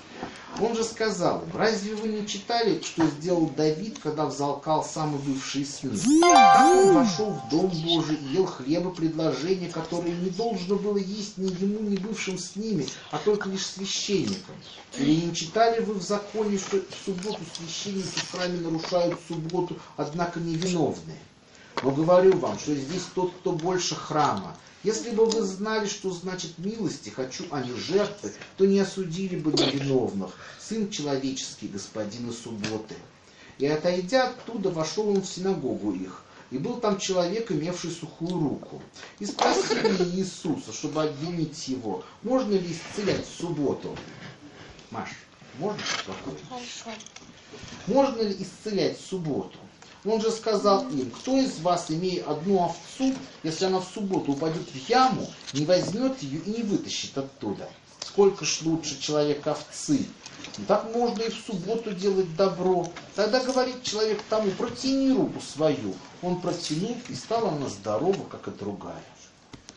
Он же сказал им: разве вы не читали, что сделал Давид, когда взалкал самый бывший с ним? Как он вошел в дом Божий и ел хлеба предложения, которые не должно было есть ни ему, ни бывшим с ними, а только лишь священникам? Или не читали вы в законе, что в субботу священники в храме нарушают субботу, однако невиновные? Но говорю вам, что здесь тот, кто больше храма. Если бы вы знали, что значит милости хочу, а не жертвы, то не осудили бы невиновных. Сын человеческий, господина субботы. И отойдя оттуда, вошел он в синагогу их. И был там человек, имевший сухую руку. И спросили Иисуса, чтобы обвинить его: можно ли исцелять в субботу? Маш, можно успокоить? Хорошо. Можно ли исцелять в субботу? Он же сказал им: кто из вас, имея одну овцу, если она в субботу упадет в яму, не возьмет ее и не вытащит оттуда? Сколько ж лучше человек овцы? Ну, так можно и в субботу делать добро. Тогда говорит человек тому: протяни руку свою. Он протянул, и стала она здорова, как и другая.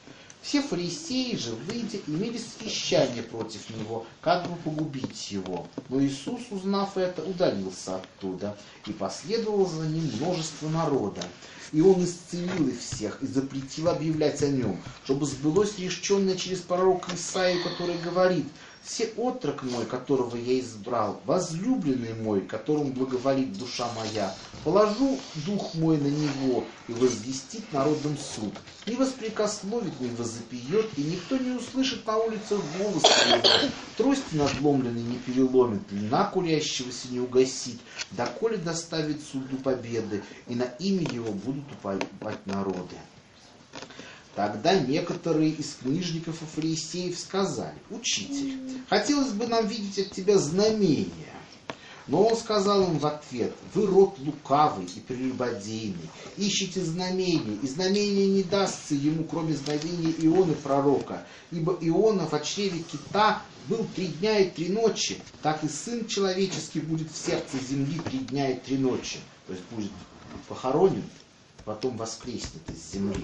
Все фарисеи же, выйдя, имели совещание против него, как бы погубить его. Но Иисус, узнав это, удалился оттуда, и последовало за ним множество народа. И он исцелил их всех и запретил объявлять о нем, чтобы сбылось реченное через пророка Исаию, который говорит: «Все отрок мой, которого я избрал, возлюбленный мой, которому благоволит душа моя, положу дух мой на него и возвестит народам суд. Не воспрекословит, не возопьет, и никто не услышит на улицах голоса его. Трости надломленной не переломит, льна курящегося не угасит, доколе доставит суду победы, и на имя его будут уповать народы». Тогда некоторые из книжников и фарисеев сказали: «Учитель, хотелось бы нам видеть от тебя знамения». Но он сказал им в ответ: «Вы род лукавый и прелюбодейный, ищете знамения, и знамения не дастся ему, кроме знамения Ионы пророка. Ибо Иона в чреве кита был три дня и три ночи, так и Сын Человеческий будет в сердце земли три дня и три ночи». То есть будет похоронен, потом воскреснет из земли.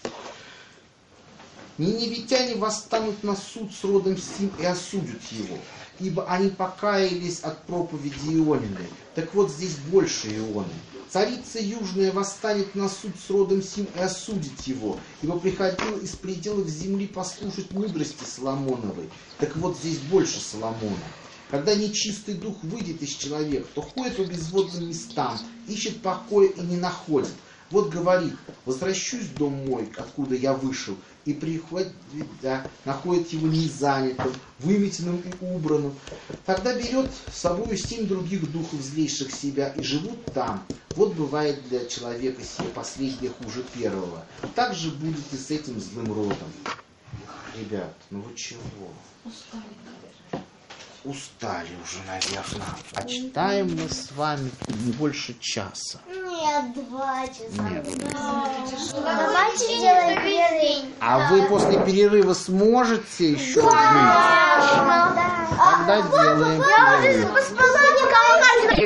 Ниневитяне восстанут на суд с родом сим и осудят его, ибо они покаялись от проповеди Иониной. Так вот, здесь больше Ионы. Царица Южная восстанет на суд с родом сим и осудит его, ибо приходила из пределов земли послушать мудрости Соломоновой. Так вот, здесь больше Соломона. Когда нечистый дух выйдет из человека, то ходит по безводным местам, ищет покоя и не находит. Вот говорит: «Возвращусь в дом мой, откуда я вышел», и приходит, да, находит его незанятым, выметенным и убранным. Тогда берет с собой семь других духов, злейших себя, и живут там. Вот бывает для человека сие последнее хуже первого. Так же будет и с этим злым родом. Ребят, ну вы чего? Устали, Устали уже, наверное. А читаем мы с вами не больше часа. Нет, два часа. Нет. Давайте сделаем перерыв. А вы после перерыва сможете еще? Да. Тогда делаем перерыв.